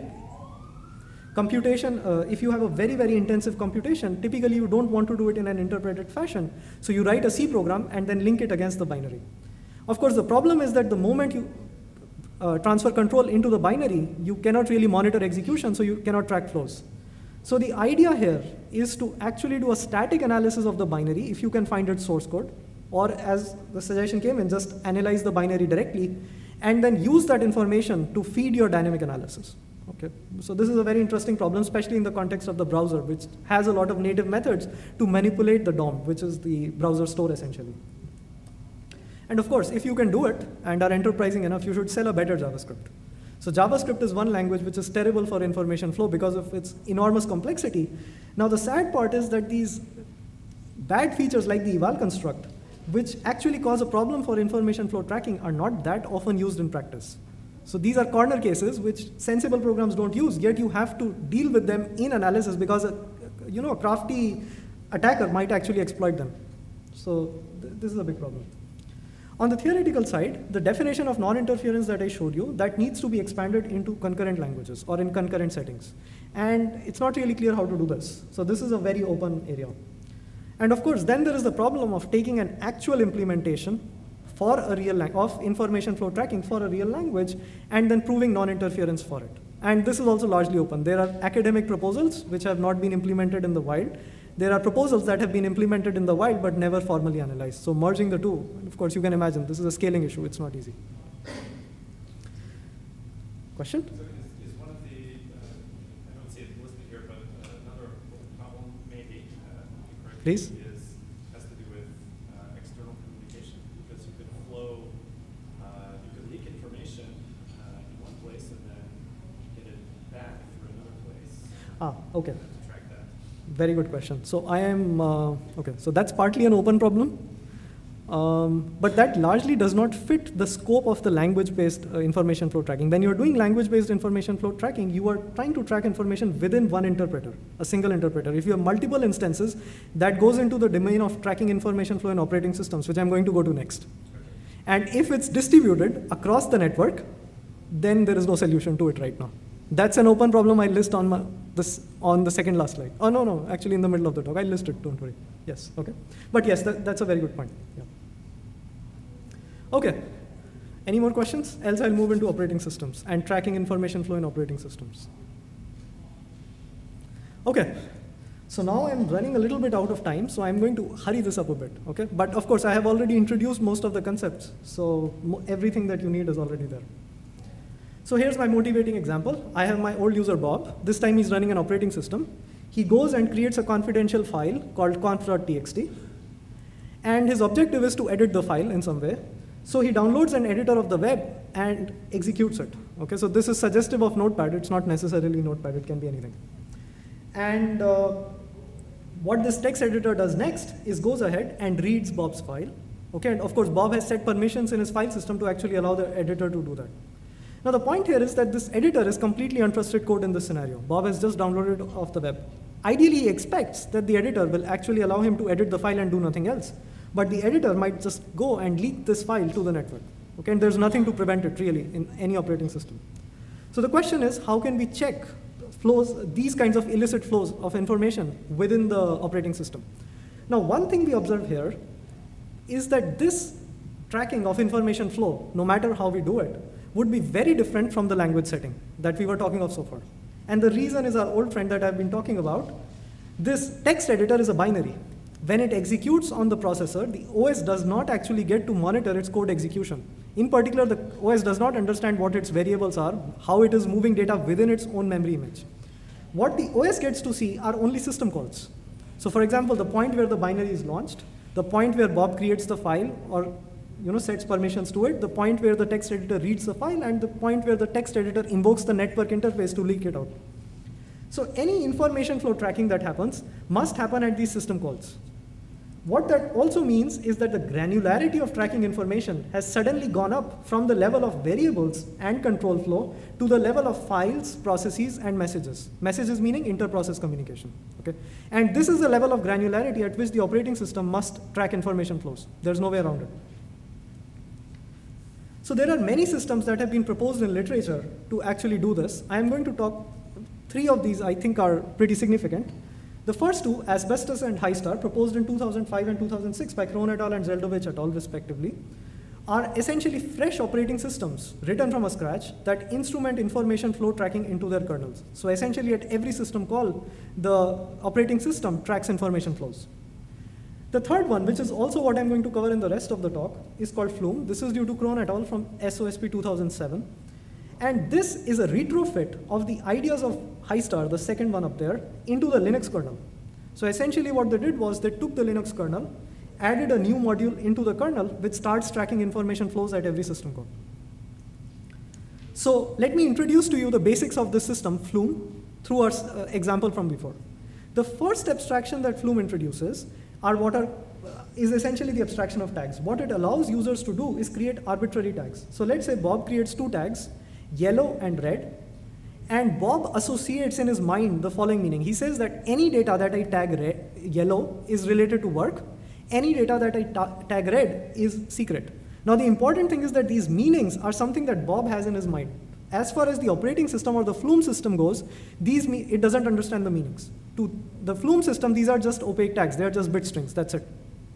[SPEAKER 1] if you have a very, very intensive computation, typically you don't want to do it in an interpreted fashion. So you write a C program and then link it against the binary. Of course, the problem is that the moment you transfer control into the binary, you cannot really monitor execution, so you cannot track flows. So the idea here is to actually do a static analysis of the binary if you can find its source code, or as the suggestion came in, just analyze the binary directly, and then use that information to feed your dynamic analysis. Okay, so this is a very interesting problem, especially in the context of the browser, which has a lot of native methods to manipulate the DOM, which is the browser store essentially. And of course, if you can do it and are enterprising enough, you should sell a better JavaScript. So JavaScript is one language which is terrible for information flow because of its enormous complexity. Now the sad part is that these bad features like the eval construct, which actually cause a problem for information flow tracking, are not that often used in practice. So these are corner cases which sensible programs don't use, yet you have to deal with them in analysis because a crafty attacker might actually exploit them. So this is a big problem. On the theoretical side, the definition of non-interference that I showed you, that needs to be expanded into concurrent languages or in concurrent settings. And it's not really clear how to do this. So this is a very open area. And of course, then there is the problem of taking an actual implementation for a real of information flow tracking for a real language, and then proving non-interference for it. And this is also largely open. There are academic proposals which have not been implemented in the wild. There are proposals that have been implemented in the wild but never formally analyzed. So merging the two, of course, you can imagine this is a scaling issue. It's not easy. Question?
[SPEAKER 3] So is one of the, I don't see it listed here, but another problem maybe,
[SPEAKER 1] Please?
[SPEAKER 3] has to do with external communication, because you could flow, you could leak information in one place and then get it back through another place.
[SPEAKER 1] Okay.
[SPEAKER 3] To track that.
[SPEAKER 1] Very good question. So I am, okay, so that's partly an open problem, but that largely does not fit the scope of the language-based information flow tracking. When you're doing language-based information flow tracking, you are trying to track information within one interpreter, a single interpreter. If you have multiple instances, that goes into the domain of tracking information flow in operating systems, which I'm going to go to next. And if it's distributed across the network, then there is no solution to it right now. That's an open problem I list on on the second last slide. Oh, no, actually in the middle of the talk. I listed, don't worry. Yes, okay. But yes, that's a very good point. Yeah. Okay, any more questions? Else I'll move into operating systems and tracking information flow in operating systems. Okay, so now I'm running a little bit out of time, so I'm going to hurry this up a bit, okay? But of course, I have already introduced most of the concepts, so everything that you need is already there. So here's my motivating example. I have my old user Bob. This time he's running an operating system. He goes and creates a confidential file called conf.txt. And his objective is to edit the file in some way. So he downloads an editor of the web and executes it. Okay, so this is suggestive of Notepad. It's not necessarily Notepad. It can be anything. And what this text editor does next is goes ahead and reads Bob's file. Okay, and of course, Bob has set permissions in his file system to actually allow the editor to do that. Now the point here is that this editor is completely untrusted code in this scenario. Bob has just downloaded it off the web. Ideally, he expects that the editor will actually allow him to edit the file and do nothing else. But the editor might just go and leak this file to the network. Okay, and there's nothing to prevent it really in any operating system. So the question is, how can we check flows, these kinds of illicit flows of information within the operating system? Now, one thing we observe here is that this tracking of information flow, no matter how we do it, would be very different from the language setting that we were talking of so far. And the reason is our old friend that I've been talking about. This text editor is a binary. When it executes on the processor, the OS does not actually get to monitor its code execution. In particular, the OS does not understand what its variables are, how it is moving data within its own memory image. What the OS gets to see are only system calls. So for example, the point where the binary is launched, the point where Bob creates the file or sets permissions to it, the point where the text editor reads the file, and the point where the text editor invokes the network interface to leak it out. So any information flow tracking that happens must happen at these system calls. What that also means is that the granularity of tracking information has suddenly gone up from the level of variables and control flow to the level of files, processes, and messages. Messages meaning inter-process communication. Okay? And this is the level of granularity at which the operating system must track information flows. There's no way around it. So there are many systems that have been proposed in literature to actually do this. I am going to talk, 3 of these I think are pretty significant. The first 2, Asbestos and HiStar, proposed in 2005 and 2006 by Krohn et al. And Zeldovich et al. Respectively, are essentially fresh operating systems written from scratch that instrument information flow tracking into their kernels. So essentially at every system call, the operating system tracks information flows. The third one, which is also what I'm going to cover in the rest of the talk, is called Flume. This is due to Krohn et al. From SOSP 2007. And this is a retrofit of the ideas of HiStar, the second one up there, into the Linux kernel. So essentially what they did was they took the Linux kernel, added a new module into the kernel, which starts tracking information flows at every system call. So let me introduce to you the basics of this system, Flume, through our example from before. The first abstraction that Flume introduces is essentially the abstraction of tags. What it allows users to do is create arbitrary tags. So let's say Bob creates 2 tags, yellow and red, and Bob associates in his mind the following meaning. He says that any data that I tag yellow is related to work, any data that I tag red is secret. Now the important thing is that these meanings are something that Bob has in his mind. As far as the operating system or the Flume system goes, it doesn't understand the meanings. To the Flume system, these are just opaque tags, they are just bit strings, that's it.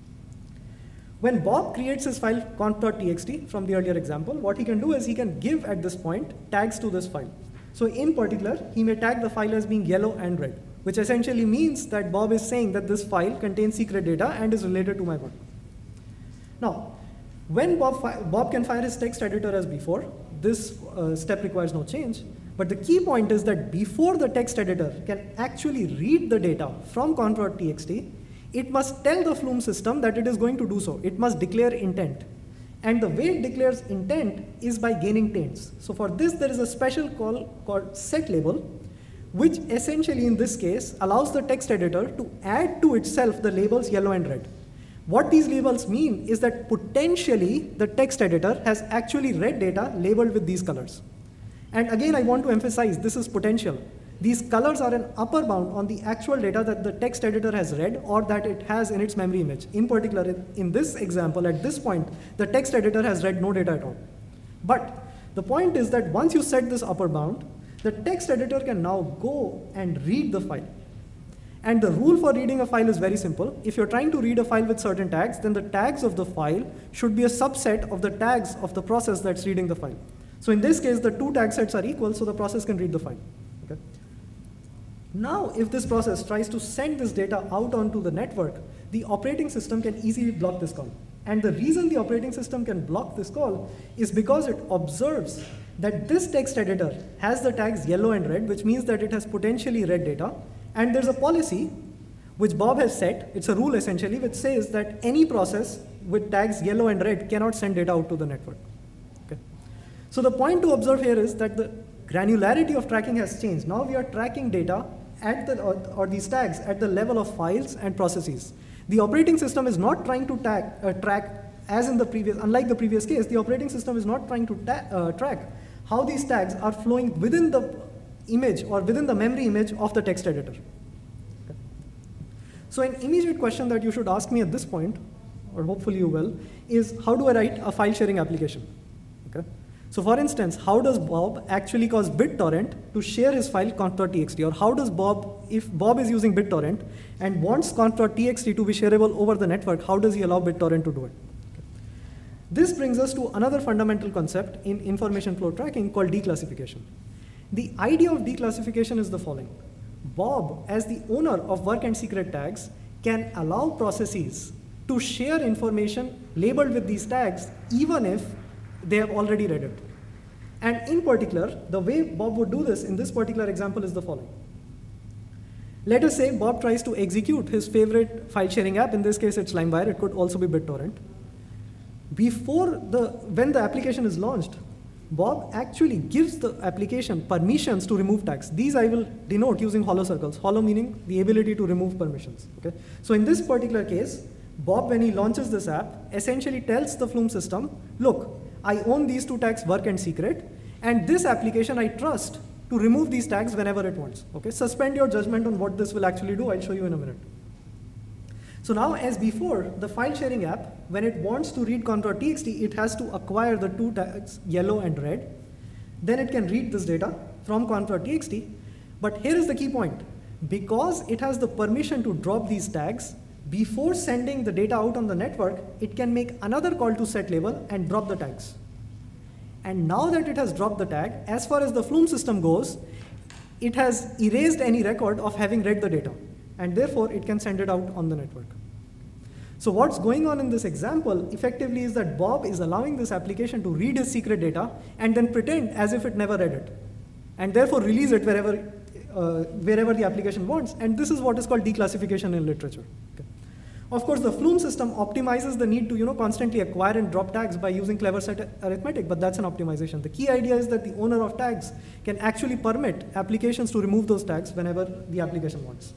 [SPEAKER 1] When Bob creates his file conf.txt from the earlier example, what he can do is he can give at this point tags to this file. So in particular, he may tag the file as being yellow and red, which essentially means that Bob is saying that this file contains secret data and is related to my work. Now, when Bob can fire his text editor as before, this step requires no change. But the key point is that before the text editor can actually read the data from conf.txt, it must tell the Flume system that it is going to do so. It must declare intent. And the way it declares intent is by gaining taints. So for this, there is a special call called setLabel, which essentially in this case allows the text editor to add to itself the labels yellow and red. What these labels mean is that potentially the text editor has actually read data labeled with these colors. And again, I want to emphasize this is potential. These colors are an upper bound on the actual data that the text editor has read or that it has in its memory image. In particular, in this example, at this point, the text editor has read no data at all. But the point is that once you set this upper bound, the text editor can now go and read the file. And the rule for reading a file is very simple. If you're trying to read a file with certain tags, then the tags of the file should be a subset of the tags of the process that's reading the file. So in this case, the 2 tag sets are equal, so the process can read the file. Okay? Now, if this process tries to send this data out onto the network, the operating system can easily block this call. And the reason the operating system can block this call is because it observes that this text editor has the tags yellow and red, which means that it has potentially read data. And there's a policy which Bob has set, it's a rule essentially, which says that any process with tags yellow and red cannot send data out to the network. Okay. So the point to observe here is that the granularity of tracking has changed. Now we are tracking data at the, or these tags at the level of files and processes. The operating system is not trying to track, as in the previous, unlike the previous case, the operating system is not trying to track how these tags are flowing within the image or within the memory image of the text editor. Okay. So an immediate question that you should ask me at this point, or hopefully you will, is how do I write a file sharing application? Okay. So for instance, how does Bob actually cause BitTorrent to share his file conf.txt? Or how does Bob, if Bob is using BitTorrent and wants conf.txt to be shareable over the network, how does he allow BitTorrent to do it? Okay. This brings us to another fundamental concept in information flow tracking called declassification. The idea of declassification is the following. Bob, as the owner of work and secret tags, can allow processes to share information labeled with these tags even if they have already read it. And in particular, the way Bob would do this in this particular example is the following. Let us say Bob tries to execute his favorite file sharing app. In this case, it's LimeWire. It could also be BitTorrent. When the application is launched, Bob actually gives the application permissions to remove tags. These I will denote using hollow circles. Hollow meaning the ability to remove permissions. Okay? So in this particular case, Bob, when he launches this app, essentially tells the Flume system, look, I own these two tags, work and secret, and this application I trust to remove these tags whenever it wants. Okay? Suspend your judgment on what this will actually do. I'll show you in a minute. So now, as before, the file sharing app, when it wants to read contour.txt, it has to acquire the two tags, yellow and red. Then it can read this data from contour.txt. But here is the key point. Because it has the permission to drop these tags, before sending the data out on the network, it can make another call to set label and drop the tags. And now that it has dropped the tag, as far as the Flume system goes, it has erased any record of having read the data. And therefore, it can send it out on the network. So what's going on in this example effectively is that Bob is allowing this application to read his secret data and then pretend as if it never read it. And therefore, release it wherever the application wants. And this is what is called declassification in literature. Okay. Of course, the Flume system optimizes the need to constantly acquire and drop tags by using clever set arithmetic, but that's an optimization. The key idea is that the owner of tags can actually permit applications to remove those tags whenever the application wants.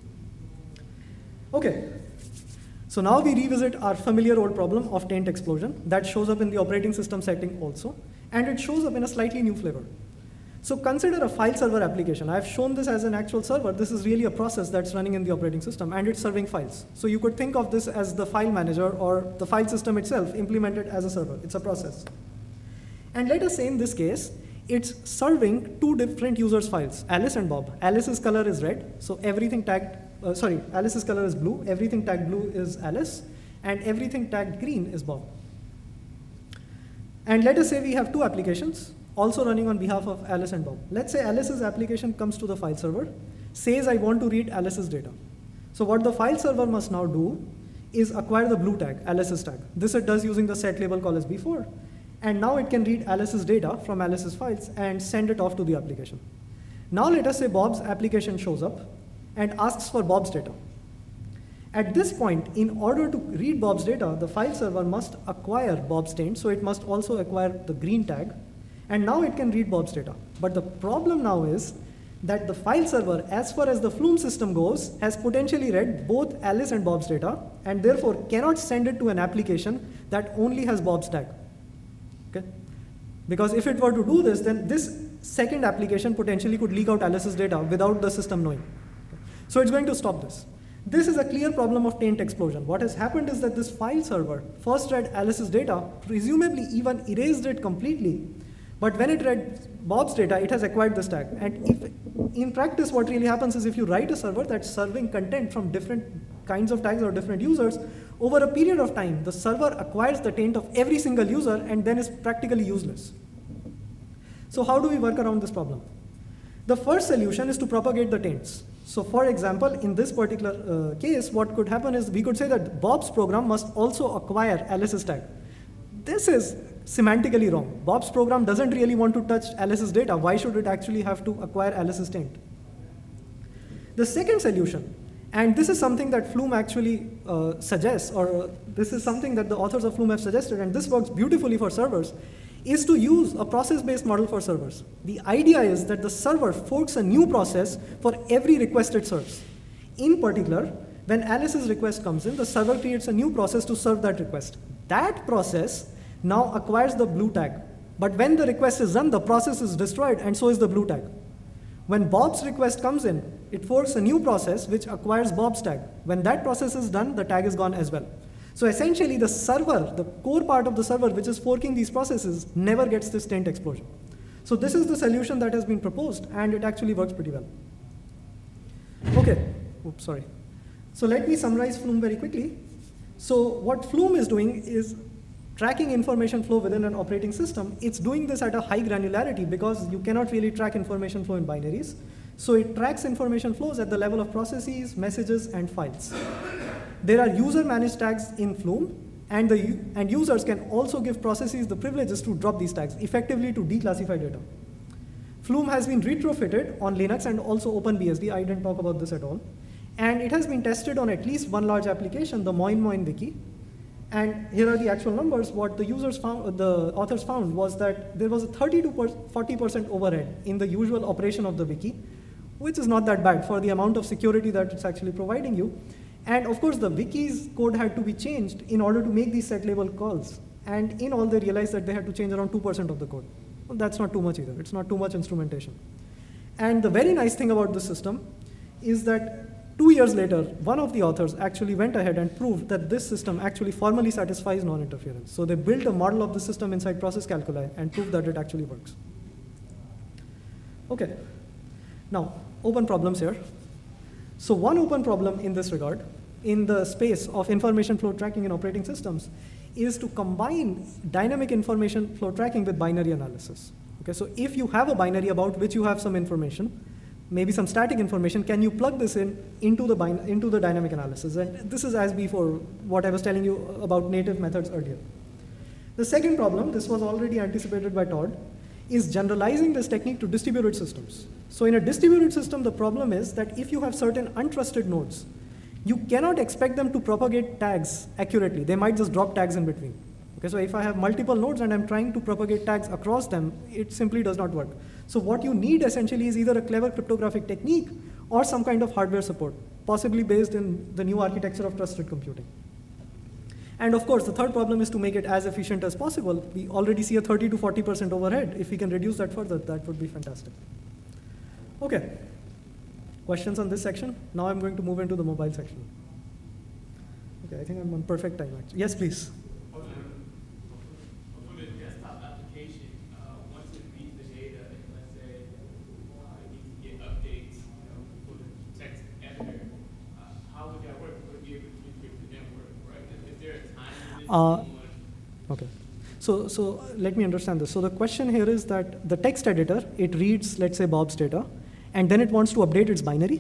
[SPEAKER 1] Okay, so now we revisit our familiar old problem of taint explosion that shows up in the operating system setting also, and it shows up in a slightly new flavor. So consider a file server application. I've shown this as an actual server. This is really a process that's running in the operating system, and it's serving files. So you could think of this as the file manager or the file system itself implemented as a server. It's a process. And let us say in this case, it's serving two different users' files, Alice and Bob. Alice's color is red, so everything tagged, Alice's color is blue, everything tagged blue is Alice, and everything tagged green is Bob. And let us say we have two applications, also running on behalf of Alice and Bob. Let's say Alice's application comes to the file server, says I want to read Alice's data. So what the file server must now do is acquire the blue tag, Alice's tag. This it does using the set label call as before. And now it can read Alice's data from Alice's files and send it off to the application. Now let us say Bob's application shows up and asks for Bob's data. At this point, in order to read Bob's data, the file server must acquire Bob's taint, so it must also acquire the green tag, and now it can read Bob's data. But the problem now is that the file server, as far as the Flume system goes, has potentially read both Alice and Bob's data, and therefore cannot send it to an application that only has Bob's tag. Okay? Because if it were to do this, then this second application potentially could leak out Alice's data without the system knowing. Okay? So it's going to stop this. This is a clear problem of taint explosion. What has happened is that this file server first read Alice's data, presumably even erased it completely, but when it read Bob's data, it has acquired this tag. And if, in practice, what really happens is if you write a server that's serving content from different kinds of tags or different users, over a period of time, the server acquires the taint of every single user and then is practically useless. So how do we work around this problem? The first solution is to propagate the taints. So for example, in this particular case, what could happen is we could say that Bob's program must also acquire Alice's tag. This is semantically wrong. Bob's program doesn't really want to touch Alice's data. Why should it actually have to acquire Alice's taint? The second solution, and this is something that Flume actually suggests, or this is something that the authors of Flume have suggested, and this works beautifully for servers, is to use a process-based model for servers. The idea is that the server forks a new process for every request it serves. In particular, when Alice's request comes in, the server creates a new process to serve that request. That process now acquires the blue tag. But when the request is run, the process is destroyed, and so is the blue tag. When Bob's request comes in, it forks a new process which acquires Bob's tag. When that process is done, the tag is gone as well. So essentially, the server, the core part of the server which is forking these processes, never gets this taint explosion. So this is the solution that has been proposed, and it actually works pretty well. Okay, oops, sorry. So let me summarize Flume very quickly. So what Flume is doing is tracking information flow within an operating system, it's doing this at a high granularity because you cannot really track information flow in binaries. So it tracks information flows at the level of processes, messages, and files. There are user-managed tags in Flume, and users can also give processes the privileges to drop these tags, effectively to declassify data. Flume has been retrofitted on Linux and also OpenBSD. I didn't talk about this at all. And it has been tested on at least one large application, the Moin Wiki. And here are the actual numbers. What the authors found was that there was a 30 to 40% overhead in the usual operation of the wiki, which is not that bad for the amount of security that it's actually providing you. And of course, the wiki's code had to be changed in order to make these set label calls. And in all, they realized that they had to change around 2% of the code. Well, that's not too much either. It's not too much instrumentation. And the very nice thing about this system is that 2 years later, one of the authors actually went ahead and proved that this system actually formally satisfies non-interference. So they built a model of the system inside process calculi and proved that it actually works. Okay. Now, open problems here. So one open problem in this regard, in the space of information flow tracking in operating systems, is to combine dynamic information flow tracking with binary analysis. Okay, so if you have a binary about which you have some information, maybe some static information, can you plug this into the dynamic analysis? And this is as before what I was telling you about native methods earlier. The second problem, this was already anticipated by Todd, is generalizing this technique to distributed systems. So in a distributed system, the problem is that if you have certain untrusted nodes, you cannot expect them to propagate tags accurately. They might just drop tags in between. Okay, so if I have multiple nodes and I'm trying to propagate tags across them, it simply does not work. So what you need essentially is either a clever cryptographic technique or some kind of hardware support, possibly based in the new architecture of trusted computing. And of course, the third problem is to make it as efficient as possible. We already see a 30 to 40% overhead. If we can reduce that further, that would be fantastic. Okay, questions on this section? Now I'm going to move into the mobile section. Okay, I think I'm on perfect time actually. Yes, please.
[SPEAKER 4] For the desktop application, once it reads the data, and let's say it needs to get updates for the text editor, how would that work? Would it be able to communicate with the network, right? Is there a time limit?
[SPEAKER 1] Okay. So let me understand this. So the question here is that the text editor, it reads, let's say, Bob's data, and then it wants to update its binary?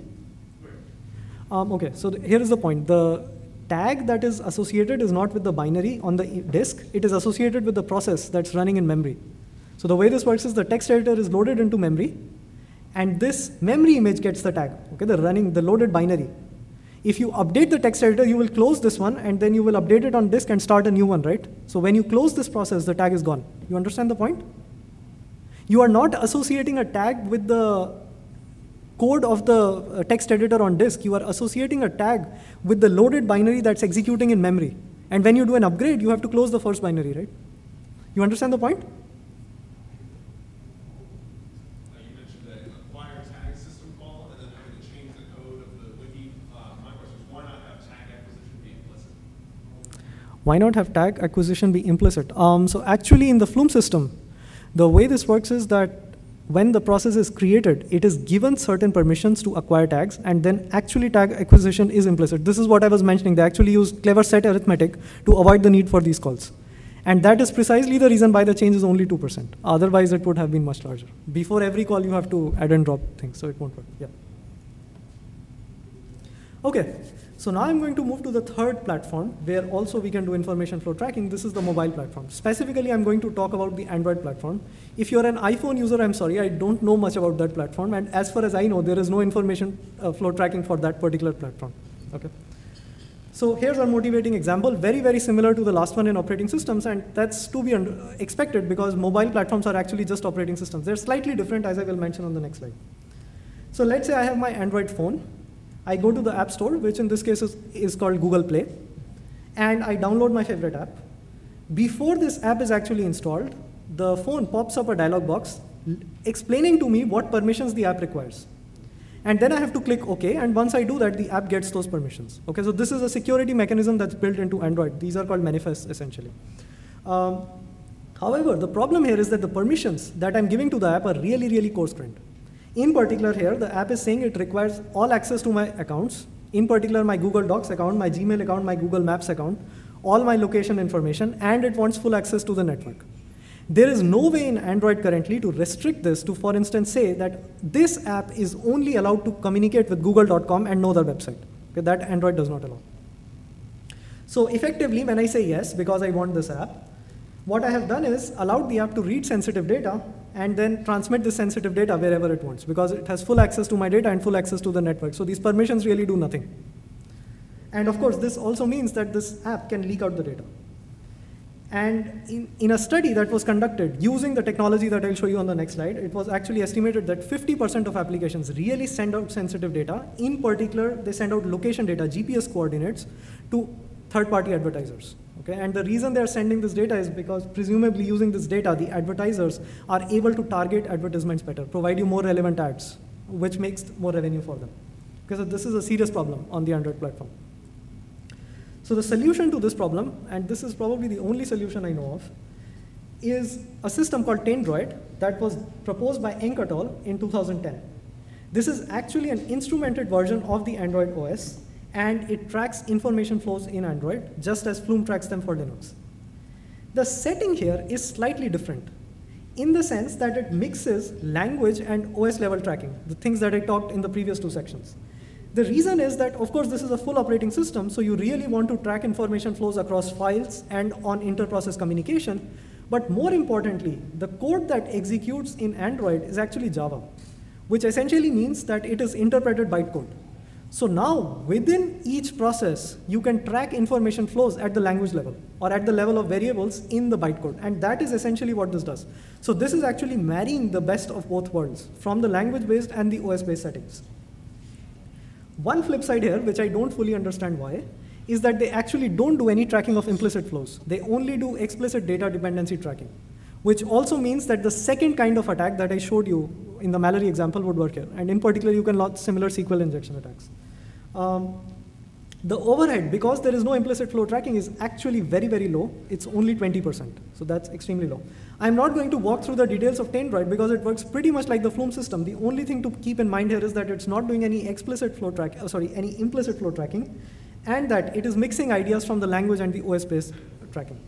[SPEAKER 1] Okay, so here is the point. The tag that is associated is not with the binary on the disk. It is associated with the process that's running in memory. So the way this works is the text editor is loaded into memory, and this memory image gets the tag, okay, the loaded binary. If you update the text editor, you will close this one, and then you will update it on disk and start a new one, right? So when you close this process, the tag is gone. You understand the point? You are not associating a tag with the code of the text editor on disk. You are associating a tag with the loaded binary that's executing in memory. And when you do an upgrade, you have to close the first binary, right? You understand the point?
[SPEAKER 5] You mentioned the acquire tag system call and then having to change the code of the wiki. My question is, why not have tag acquisition be implicit?
[SPEAKER 1] Why not have tag acquisition be implicit? So actually in the Flume system, the way this works is that when the process is created, it is given certain permissions to acquire tags, and then actually tag acquisition is implicit. This is what I was mentioning. They actually use clever set arithmetic to avoid the need for these calls. And that is precisely the reason why the change is only 2%. Otherwise, it would have been much larger. Before every call, you have to add and drop things, so it won't work. Yeah. Okay. So now I'm going to move to the third platform where also we can do information flow tracking. This is the mobile platform. Specifically, I'm going to talk about the Android platform. If you're an iPhone user, I'm sorry, I don't know much about that platform. And as far as I know, there is no information flow tracking for that particular platform. Okay. So here's our motivating example, very, very similar to the last one in operating systems. And that's to be expected because mobile platforms are actually just operating systems. They're slightly different, as I will mention on the next slide. So let's say I have my Android phone. I go to the App Store, which in this case is called Google Play, and I download my favorite app. Before this app is actually installed, the phone pops up a dialog box explaining to me what permissions the app requires. And then I have to click OK, and once I do that, the app gets those permissions. Okay, so this is a security mechanism that's built into Android. These are called manifests, essentially. However, the problem here is that the permissions that I'm giving to the app are really, really coarse-grained. In particular here, the app is saying it requires all access to my accounts, in particular my Google Docs account, my Gmail account, my Google Maps account, all my location information, and it wants full access to the network. There is no way in Android currently to restrict this to, for instance, say that this app is only allowed to communicate with google.com and no other website. Okay, that Android does not allow. So effectively, when I say yes, because I want this app, what I have done is allowed the app to read sensitive data and then transmit the sensitive data wherever it wants, because it has full access to my data and full access to the network. So these permissions really do nothing. And of course, this also means that this app can leak out the data. And in a study that was conducted using the technology that I'll show you on the next slide, it was actually estimated that 50% of applications really send out sensitive data. In particular, they send out location data, GPS coordinates, to third-party advertisers. Okay? And the reason they're sending this data is because presumably using this data, the advertisers are able to target advertisements better, provide you more relevant ads, which makes more revenue for them. Because this is a serious problem on the Android platform. So the solution to this problem, and this is probably the only solution I know of, is a system called Taindroid that was proposed by Eng et al. In 2010. This is actually an instrumented version of the Android OS, and it tracks information flows in Android, just as Flume tracks them for Linux. The setting here is slightly different, in the sense that it mixes language and OS level tracking, the things that I talked in the previous two sections. The reason is that, of course, this is a full operating system, so you really want to track information flows across files and on inter-process communication. But more importantly, the code that executes in Android is actually Java, which essentially means that it is interpreted bytecode. So now, within each process, you can track information flows at the language level or at the level of variables in the bytecode. And that is essentially what this does. So this is actually marrying the best of both worlds, from the language-based and the OS-based settings. One flip side here, which I don't fully understand why, is that they actually don't do any tracking of implicit flows. They only do explicit data dependency tracking, which also means that the second kind of attack that I showed you in the Mallory example would work here. And in particular, you can launch similar SQL injection attacks. The overhead, because there is no implicit flow tracking, is actually very, very low. It's only 20%, so that's extremely low. I'm not going to walk through the details of Taindroid because it works pretty much like the Flume system. The only thing to keep in mind here is that it's not doing any implicit flow tracking, and that it is mixing ideas from the language and the OS-based tracking.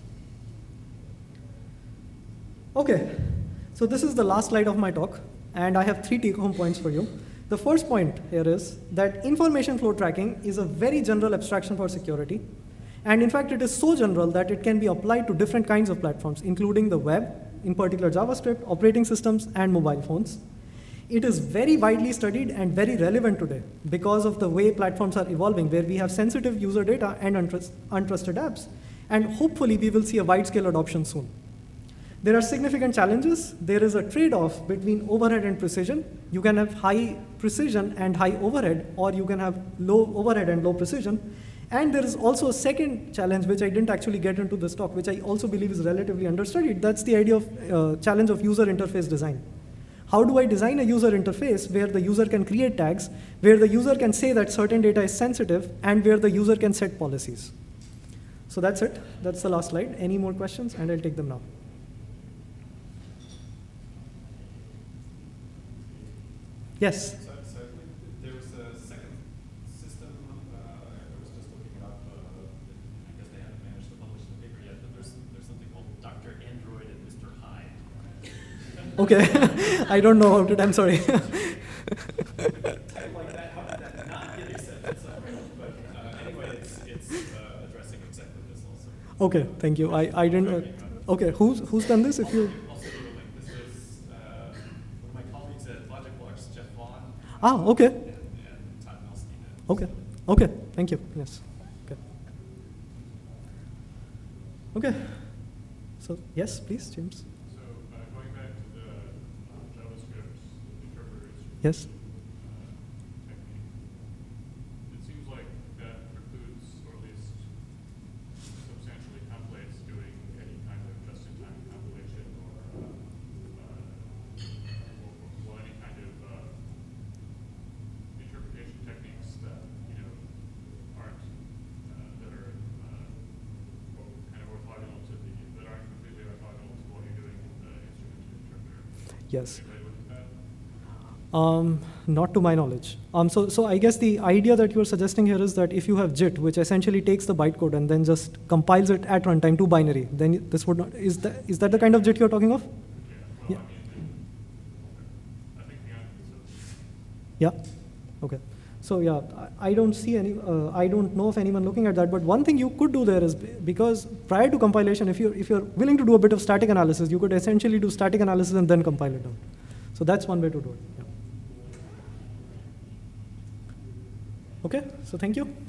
[SPEAKER 1] Okay, so this is the last slide of my talk, and I have 3 take-home points for you. The first point here is that information flow tracking is a very general abstraction for security. And in fact, it is so general that it can be applied to different kinds of platforms, including the web, in particular JavaScript, operating systems, and mobile phones. It is very widely studied and very relevant today because of the way platforms are evolving, where we have sensitive user data and untrusted apps. And hopefully, we will see a wide-scale adoption soon. There are significant challenges. There is a trade-off between overhead and precision. You can have high precision and high overhead, or you can have low overhead and low precision. And there is also a second challenge, which I didn't actually get into this talk, which I also believe is relatively understudied. That's the idea of challenge of user interface design. How do I design a user interface where the user can create tags, where the user can say that certain data is sensitive, and where the user can set policies? So that's it. That's the last slide. Any more questions? And I'll take them now. Yes?
[SPEAKER 3] So there was a second system, I was just looking it up, I guess they haven't managed to publish the paper yet, but there's something called Dr. Android and Mr. Hyde.
[SPEAKER 1] Okay, I don't know about it, I'm sorry.
[SPEAKER 3] Type like that, how did that not get accepted somewhere? But anyway, it's addressing exactly this also.
[SPEAKER 1] Okay, thank you. I didn't, okay, who's done this? If you.
[SPEAKER 3] Also, this was one of my colleagues at LogicBlocks, Jeff Vaughn.
[SPEAKER 1] Ah, okay.
[SPEAKER 3] And Todd Milstein.
[SPEAKER 1] Okay, okay, thank you, yes. Okay. Okay, so yes, please, James.
[SPEAKER 6] So going back to the JavaScript interpreters
[SPEAKER 1] Yes.
[SPEAKER 6] technique, it seems like that precludes, or at least substantially templates, doing any kind of just-in-time compilation or any kind of interpretation techniques that aren't that are kind of orthogonal to that aren't completely orthogonal to what you're doing in the instrumented interpreter.
[SPEAKER 1] Yes.
[SPEAKER 6] Anybody look at that?
[SPEAKER 1] Not to my knowledge. So I guess the idea that you're suggesting here is that if you have JIT, which essentially takes the bytecode and then just compiles it at runtime to binary, then this would not, is that the kind of JIT you're talking of?
[SPEAKER 6] Yeah, well,
[SPEAKER 1] Yeah.
[SPEAKER 6] I think the answer is
[SPEAKER 1] Yeah, okay. So yeah, I don't see any, I don't know of anyone looking at that, but one thing you could do there is, because prior to compilation, if you're willing to do a bit of static analysis, you could essentially do static analysis and then compile it down. So that's one way to do it. Yeah. Okay, so thank you.